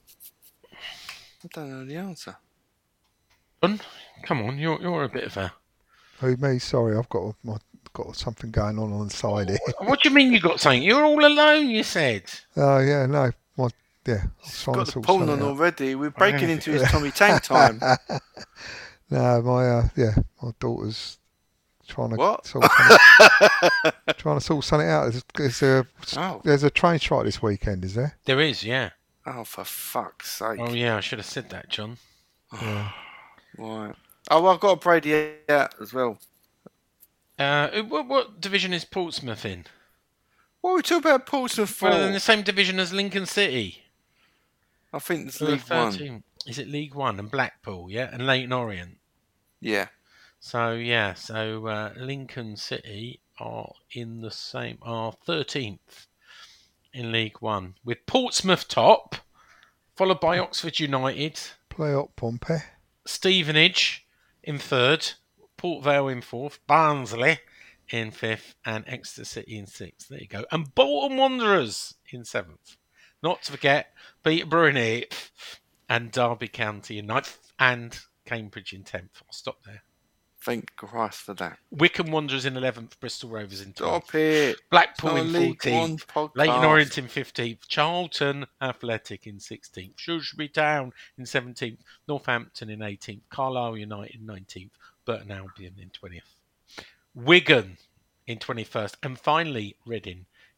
I don't know the answer. John, come on, you're you're a bit of a. Who me? Sorry, I've got my, got something going on on the side here. What do you mean you got something? You're all alone. You said. Oh yeah, no, my yeah. I was trying Got to the sort porn something on out. already. We're breaking into his Tommy Tank time. No, my uh, yeah, my daughter's trying to What? sort something, trying to sort something out. There's, there's a Oh. there's a train strike this weekend, is there? There is, yeah. Oh, for fuck's sake. Oh yeah, I should have said that, John. Yeah. Right. Oh, well, I've got a Brady out as well. Uh, what, what division is Portsmouth in? What are we talking about Portsmouth for? Well, in the same division as Lincoln City. I think it's So League One. thirteen. Is it League One and Blackpool? Yeah, and Leighton Orient. Yeah. So yeah, so uh, Lincoln City are in the same are thirteenth in League One with Portsmouth top, followed by Oxford United, Play up, Pompey. Stevenage in third, Port Vale in fourth, Barnsley in fifth, and Exeter City in sixth. There you go. And Bolton Wanderers in seventh. Not to forget Peterborough in eighth, and Derby County in ninth, and Cambridge in tenth. I'll stop there. Thank Christ for that. Wycombe Wanderers in eleventh, Bristol Rovers in twelfth. Stop it. Blackpool It's in not a League fourteenth, One podcast. Leighton Orient in fifteenth, Charlton Athletic in sixteenth, Shrewsbury Town in seventeenth, Northampton in eighteenth, Carlisle United in nineteenth, Burton Albion in twentieth, Wigan in twenty-first, and finally Reading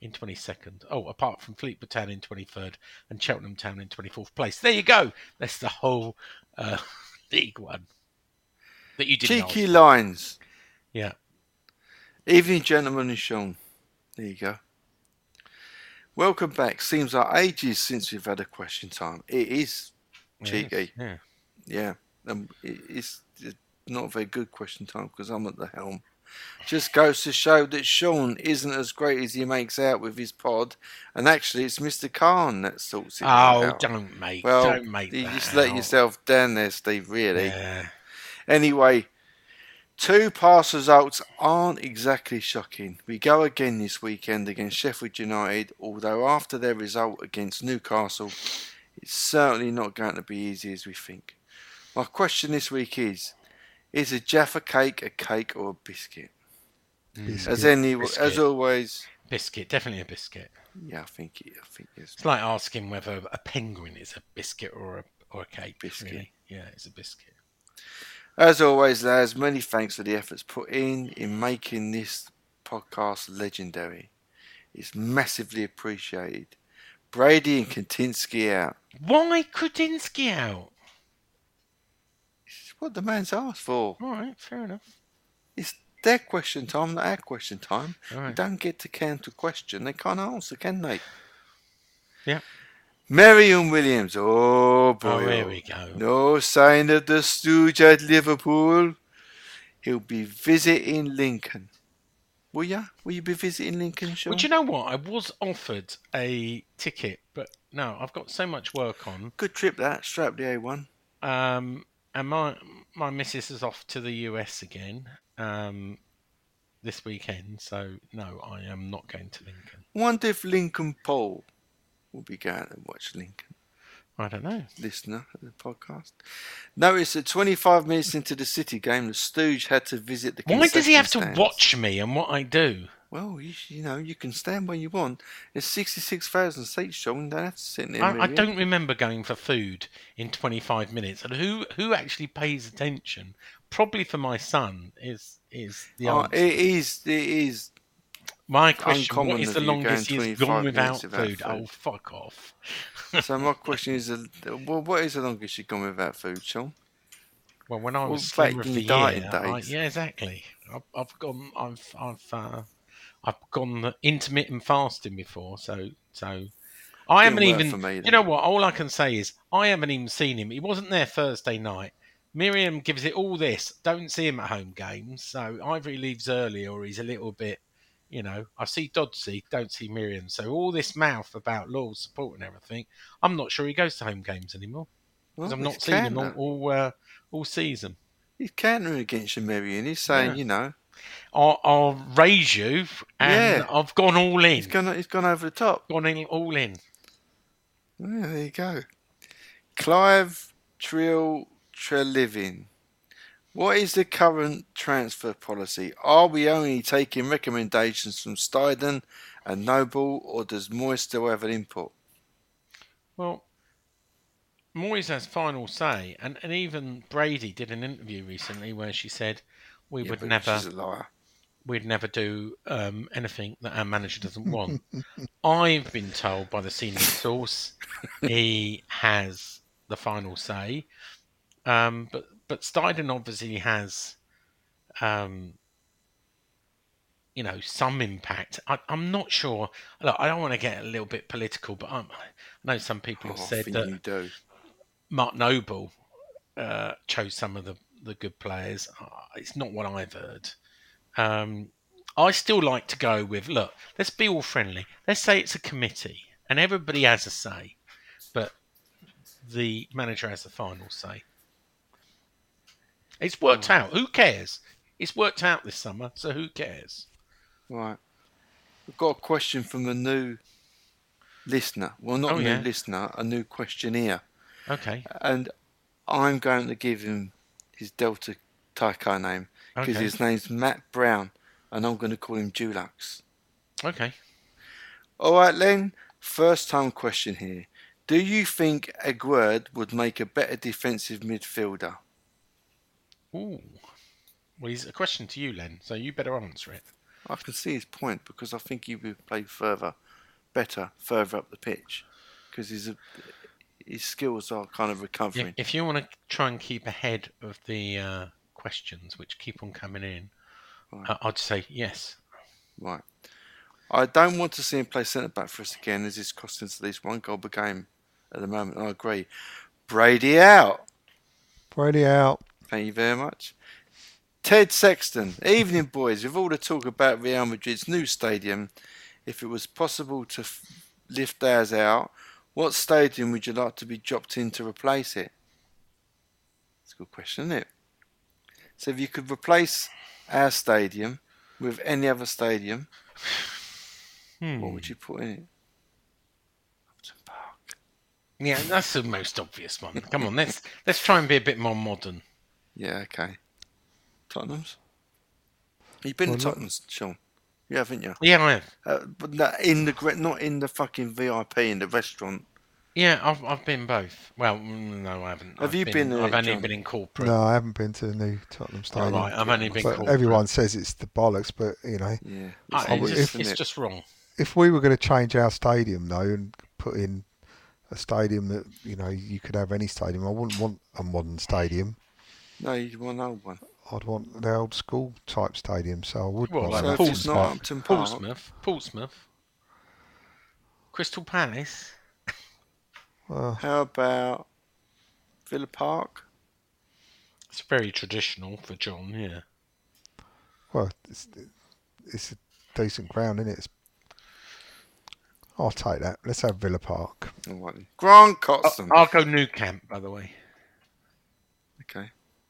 in twenty-second. Oh, apart from Fleetwood Town in twenty-third and Cheltenham Town in twenty-fourth place. There you go. That's the whole uh, League One that you didn't Cheeky ask. lines. Yeah. Evening, gentlemen, and Sean. There you go. Welcome back. Seems like ages since we've had a question time. It is cheeky. It is, yeah. Yeah. Um, it, it's not a very good question time because I'm at the helm. Just goes to show that Sean isn't as great as he makes out with his pod, and actually it's Mister Khan that sorts it Oh, out. don't make, well, don't make you that just let out. yourself down there, Steve, really. Yeah. Anyway, two past results aren't exactly shocking. We go again this weekend against Sheffield United, although after their result against Newcastle, it's certainly not going to be easy as we think. My question this week is, is a Jaffa cake a cake or a biscuit? Biscuit. As any, Biscuit. as always, Biscuit, definitely a biscuit. yeah, I think it, I think it's It's like asking whether a penguin is a biscuit or a or a cake. Biscuit. Really. Yeah, it's a biscuit. As always, lads, many thanks for the efforts put in in making this podcast legendary. It's massively appreciated. Brady and Kantinsky out. Why Krutinsky out? It's what the man's asked for. All right, fair enough. It's their question time, not our question time. All You right. don't get to counter question. They can't answer, can they? Yeah. Marion Williams. Oh, boy. Oh, here we go. No sign of the stooge at Liverpool. He'll be visiting Lincoln. Will ya? Will you be visiting Lincoln, Sean? Well, do you know what? I was offered a ticket, but no, I've got so much work on. Good trip, that. Strap the A one. Um, and my my missus is off to the U S again um, this weekend, so no, I am not going to Lincoln. Wonder if Lincoln Paul will be going to watch Lincoln. I don't know. Listener of the podcast. Notice that twenty-five minutes into the City game, the Stooge had to visit the Why does he have to concession stands. watch me and what I do? Well, you, you know, you can stand where you want. There's sixty-six thousand seats, Sean. You don't have to sit in there. I, I really. don't remember going for food in twenty-five minutes. And who who actually pays attention? Probably for my son is is the Oh, answer. it is. It is. My question: uncommon what is of the you longest going he's twenty-five gone without minutes without food? food. Oh, fuck off! So my question is, uh, well, what is the longest you've gone without food, Sean? Well, when I Well, was back slimmer of in the your dieting year, I, days. yeah, exactly. I've, I've gone, I've, I've, uh, I've gone intermittent fasting before, so, so I haven't Didn't work even. for me, you then. know what? All I can say is I haven't even seen him. He wasn't there Thursday night. Miriam gives it all this. Don't see him at home games, so either he leaves early or he's a little bit. You know, I see Dodsey, don't see Miriam. So all this mouth about loyal support and everything, I'm not sure he goes to home games anymore. Well, Because I've not he's seen him all counter. all, uh, all season. He's countering against you, Marion. He's saying, Yeah. you know, I'll, I'll raise you, and Yeah. I've gone all in. he's gone. He's gone over the top. Gone in, all in. Yeah, there you go. Clive Trill Treliving. What is the current transfer policy? Are we only taking recommendations from Steiden and Noble, or does Moyes still have an input? Well, Moyes has final say, and, and even Brady did an interview recently where she said we Yeah, would but never, she's a liar. we'd never do um, anything that our manager doesn't want. I've been told by the senior source he has the final say, um, but but Steiden obviously has, um, you know, some impact. I, I'm not sure. Look, I don't want to get a little bit political, but I'm, I know some people Oh, have I said think that you do. Mark Noble uh, chose some of the, the good players. Uh, it's not what I've heard. Um, I still like to go with, look, let's be all friendly. Let's say it's a committee and everybody has a say, but the manager has the final say. It's worked out. Who cares? It's worked out this summer, so who cares? Right. We've got a question from a new listener. Well, not Oh, a new yeah. listener, a new questionnaire. Okay. And I'm going to give him his Delta Tyco name because Okay. his name's Matt Brown, and I'm going to call him Dulux. Okay. All right, Len. First time question here. Do you think Aguerd would make a better defensive midfielder? Ooh. Well, it's a question to you, Len, so you better answer it. I can see his point because I think he would play further, better, further up the pitch because his his skills are kind of recovering. Yeah, if you want to try and keep ahead of the uh, questions which keep on coming in, Right. uh, I'd say yes. Right. I don't want to see him play centre back for us again, as it's costing us at least one goal per game at the moment. I agree. Brady out. Brady out. Thank you very much. Ted Sexton. Evening, boys. With all the talk about Real Madrid's new stadium, if it was possible to f- lift ours out, what stadium would you like to be dropped in to replace it? That's a good question, isn't it? So if you could replace our stadium with any other stadium, Hmm. what would you put in it? Upton Park. Yeah, that's the most obvious one. Come on, let's let's try and be a bit more modern. Yeah, okay. Tottenham's? You've been Well, to not- Tottenham's, Sean? You haven't you? Yeah, I have. Uh, but not in the gre- not in the fucking V I P in the restaurant. Yeah, I've I've been both. Well, mm, no, I haven't. Have I've you been there, I've only John? been in corporate. No, I haven't been to the new Tottenham All Stadium. right, I've only been But corporate. everyone says it's the bollocks, but you know, Yeah, I- it's, it's, it's, just, isn't it's it? just wrong. if we were going to change our stadium though and put in a stadium that you know you could have any stadium, I wouldn't want a modern stadium. No, you want an old one. I'd want the old school type stadium. So I would What, want like an So if it's Upton not Park. Upton Park, Portsmouth, Portsmouth, Crystal Palace. Well, how about Villa Park? It's very traditional for John. Yeah. well, it's, it's a decent ground, isn't it? It's, I'll take that. Let's have Villa Park. All right then. Grant I'll, Cotson. I'll go Nou Camp, by the way. Okay.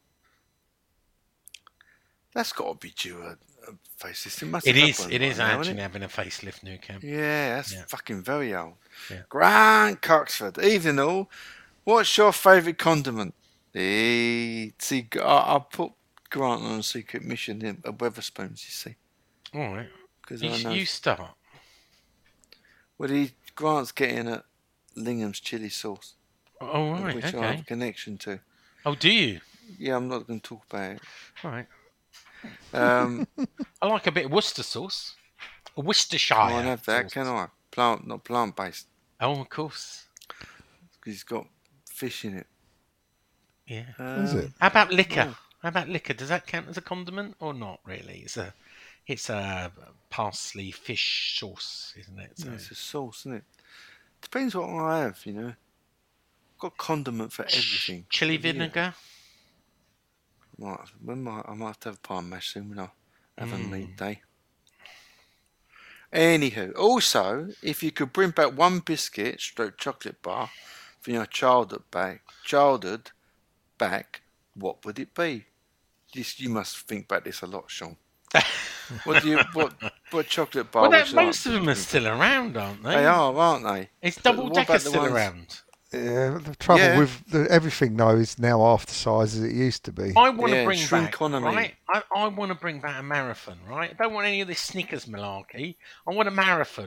That's got to be due a, a facelift. It must It have is. one It by is now, isn't actually it? having a facelift, Nou Camp. Yeah, that's Yeah. fucking very old. Yeah. Grant Coxford. Evening all. What's your favourite condiment? Eh, see, I, I put Grant on a secret mission in a Weatherspoons, you see. All right. Because You, I know. you start. Well, he, Grant's getting at Lingham's chili sauce, Oh, right. which I have Okay. a connection to. Oh, do you? Yeah, I'm not going to talk about it. All right. Um, I like a bit of Worcester sauce. A Worcestershire. I can't have that, sauce. can I? Plant, not plant-based. Oh, of course. Because it's got fish in it. Yeah. Um, Is it? How about liquor? oh. How about liquor? Does that count as a condiment or not really? It's a, it's a parsley fish sauce, isn't it? So Yeah, it's a sauce, isn't it? Depends what I have, you know. Got condiment for everything. chili Yeah. vinegar. Right, when might, I might have to have a pie and mash soon when I have a Mm. meat day. Anywho, also, if you could bring back one biscuit, stroke chocolate bar, from your childhood back, childhood back, what would it be? This, you must think about this a lot, Sean. What do you what what chocolate bar? Well, would that, you like most to of them are bring still around, aren't they? They are, aren't they? It's But double what decker about the still ones- around. Yeah, the trouble Yeah. with the, everything though is now half the size as it used to be. I want to Yeah, bring back, shrinkonomy. right? I, I want to bring back a marathon, right? I don't want any of this Snickers malarkey. I want a marathon.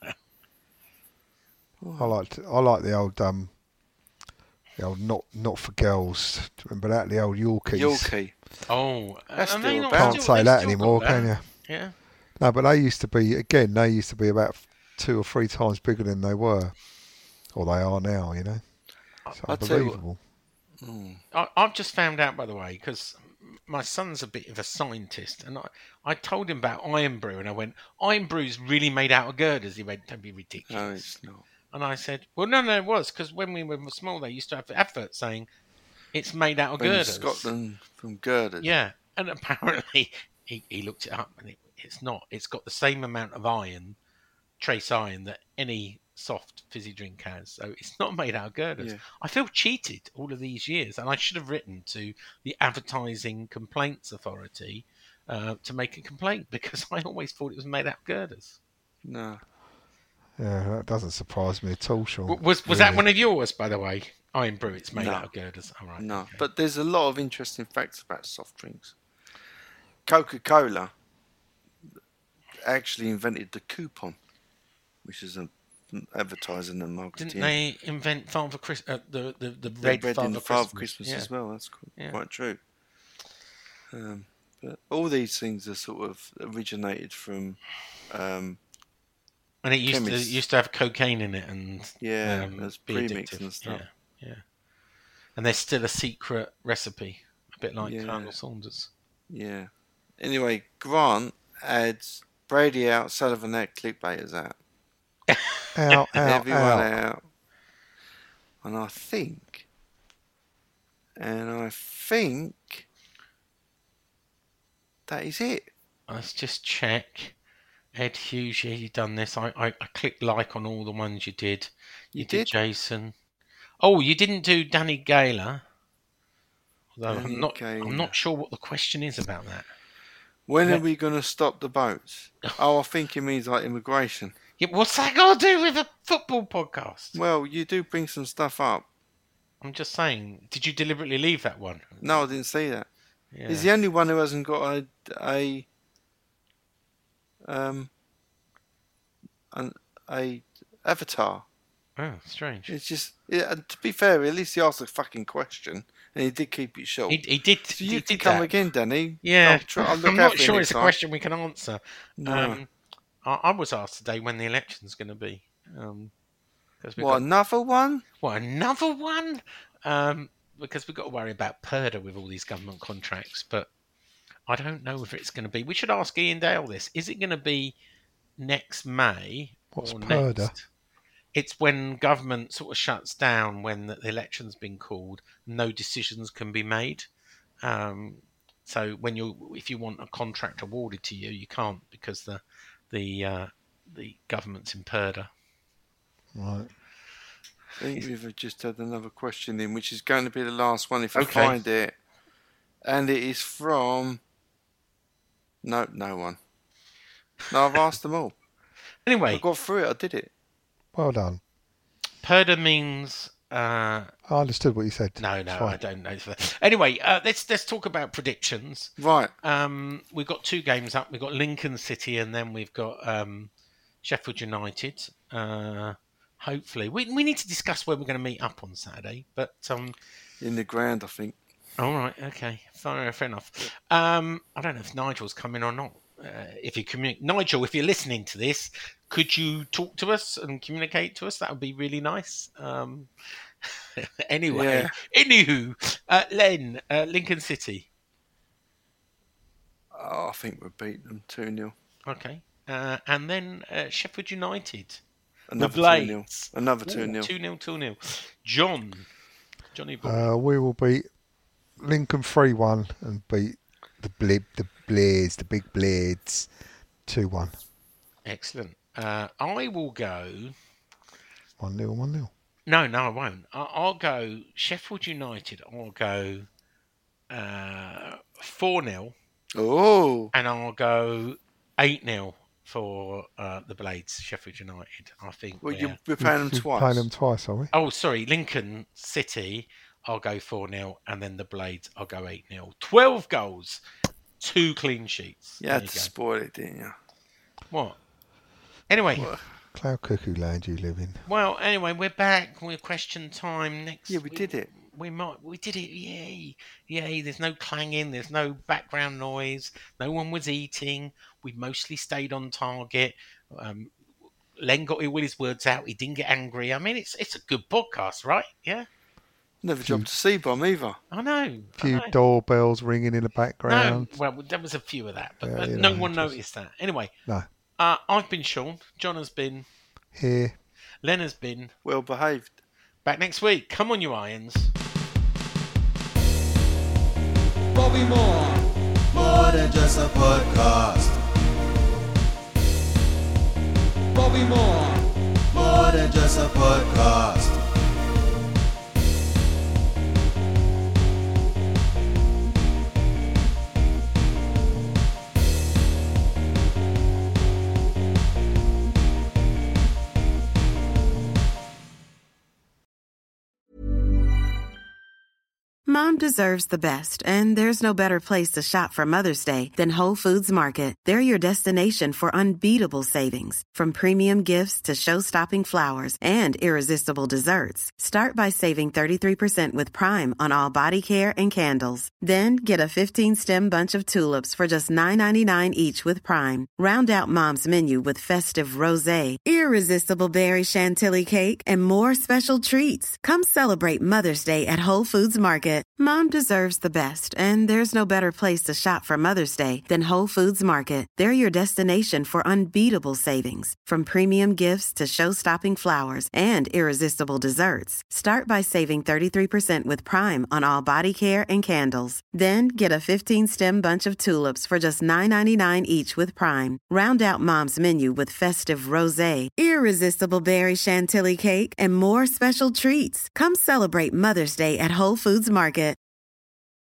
I like I like the old um, the old not not for girls. Do you remember that, the old Yorkies? Yorkie. Oh, That's and they still not about- Can't still- say they that still anymore, got can that. you? Yeah. No, but they used to be again. They used to be about two or three times bigger than they were, or they are now. You know, it's I'll tell you what- unbelievable. Mm. I, I've just found out, by the way, because my son's a bit of a scientist, and I, I told him about Iron Brew, and I went, Iron Brew's really made out of girders. He went, don't be ridiculous. No, it's not. And I said, well, no, no, it was, because when we were small, they used to have adverts saying it's made out of From girders. Scotland, from girders. Yeah, and apparently he, he looked it up, and it, it's not. It's got the same amount of iron, trace iron, that any soft fizzy drink has. So it's not made out of girders. Yeah. I feel cheated all of these years, and I should have written to the Advertising Complaints Authority uh, to make a complaint, because I always thought it was made out of girders. No. Yeah, that doesn't surprise me at all, Sean. W- Was was that really. one of yours, by the way? Iron Brew, it's made No. out of girders. All right. No, okay. but there's a lot of interesting facts about soft drinks. Coca-Cola actually invented the coupon, which is an advertising and marketing. Didn't they invent Father Chris, uh, the, the the They red bred Father in the Father Christmas? Christmas Yeah. as well. That's qu- Yeah. quite true. Um, But all these things are sort of originated from. Um, and it used chemists. to used to have cocaine in it, and Yeah, um, there's be premix addictive. and stuff. Yeah, yeah. And there's still a secret recipe, a bit like Yeah. Colonel Saunders. Yeah. Anyway, Grant adds Brady out, Sullivan out, clickbaiters out. Out, out, Everyone out. out. And I think, and I think that is it. Let's just check. Ed Hughes, yeah, you done this. I, I, I clicked like on all the ones you did. You, You did, did? Jason. Oh, you didn't do Danny Gaylor. Although Danny I'm not, Gaylor. I'm not sure what the question is about that. When Yeah. are we going to stop the boats? Oh, I think it means like immigration. Yeah, what's that got to do with a football podcast? Well, you do bring some stuff up. I'm just saying. Did you deliberately leave that one? No, I didn't see that. Yeah. He's the only one who hasn't got a a um an a avatar. Oh, strange. It's just yeah, and to be fair, at least he asked a fucking question and he did keep it short. He, he did. so he you did can come that. again, Danny. Yeah, I'll try, I'll look I'm out not for you sure next it's a time. question we can answer. No. Um, I, I was asked today when the election's going to be. Um, 'cause we've What, got, another one? what, another one? Um, because we've got to worry about Purda with all these government contracts, but I don't know if it's going to be. We should ask Ian Dale this. Is it going to be next May What's or Purda? next? It's when government sort of shuts down when the election's been called, no decisions can be made. Um, so when you, if you want a contract awarded to you, you can't because the the uh, the government's in Purda. Right. I think we've just had another question in, which is going to be the last one if I Okay. find it. And it is from... No, no one. No, I've asked them all. I Anyway, got through it, I did it. Well done. Purda means uh, I understood what you said. no, It's no, fine. I don't know. Anyway, uh, let's let's talk about predictions. Right. Um, we've got two games up. We've got Lincoln City, and then we've got um, Sheffield United. Uh, hopefully, we we need to discuss where we're going to meet up on Saturday. But um, In the ground, I think. all right, okay, fair, fair enough. Um, I don't know if Nigel's coming or not. Uh, if you communicate, Nigel, if you're listening to this, could you talk to us and communicate to us? That would be really nice. Um, anyway, anywho, uh, Len, uh, Lincoln City. Oh, I think we've beaten them two nil. Okay. Uh, and then uh, Sheffield United. Another the Blades. two nil. Another two nil. two nil, two nil. John. Johnny Boy. Uh, we will beat Lincoln three one and beat the Blib, the Blades, the Big Blades two one. Excellent. Uh, I will go... one nil, one nil. No, no, I won't. I- I'll go Sheffield United. I'll go uh, four nil. Oh. And I'll go eight nil for uh, the Blades, Sheffield United. I think. Well, we're- you, we're playing them We're twice. Playing them twice, are we? Oh, sorry, Lincoln City, I'll go four nil, and then the Blades, I'll go eight nil. twelve goals, two clean sheets. You There had you to go. spoil it, didn't you? What? Anyway, Cloud Cuckoo Land you live in. well, anyway, we're back. We're question time next. Yeah, we did it. We might. We did it. Yay! Yay! There's no clanging. There's no background noise. No one was eating. We mostly stayed on target. Um, Len got all his words out. He didn't get angry. I mean, it's it's a good podcast, right? Yeah. Never dropped a C-bomb either. I know. A I few know. doorbells ringing in the No, background. well, there was a few of that, but, Yeah, but you no know, one it was- noticed that. Anyway, No. uh, I've been Sean. John has been. Here. Len has been. Well behaved. Back next week. Come on, you irons. Bobby Moore. More than just a podcast. Bobby Moore. More than just a podcast. Mom deserves the best, and there's no better place to shop for Mother's Day than Whole Foods Market. They're your destination for unbeatable savings, from premium gifts to show-stopping flowers and irresistible desserts. Start by saving thirty-three percent with Prime on all body care and candles. Then get a fifteen-stem bunch of tulips for just nine ninety-nine each with Prime. Round out Mom's menu with festive rosé, irresistible berry chantilly cake, and more special treats. Come celebrate Mother's Day at Whole Foods Market. Mom deserves the best, and there's no better place to shop for Mother's Day than Whole Foods Market. They're your destination for unbeatable savings, from premium gifts to show-stopping flowers and irresistible desserts. Start by saving thirty-three percent with Prime on all body care and candles. Then get a fifteen-stem bunch of tulips for just nine ninety-nine each with Prime. Round out Mom's menu with festive rosé, irresistible berry chantilly cake, and more special treats. Come celebrate Mother's Day at Whole Foods Market.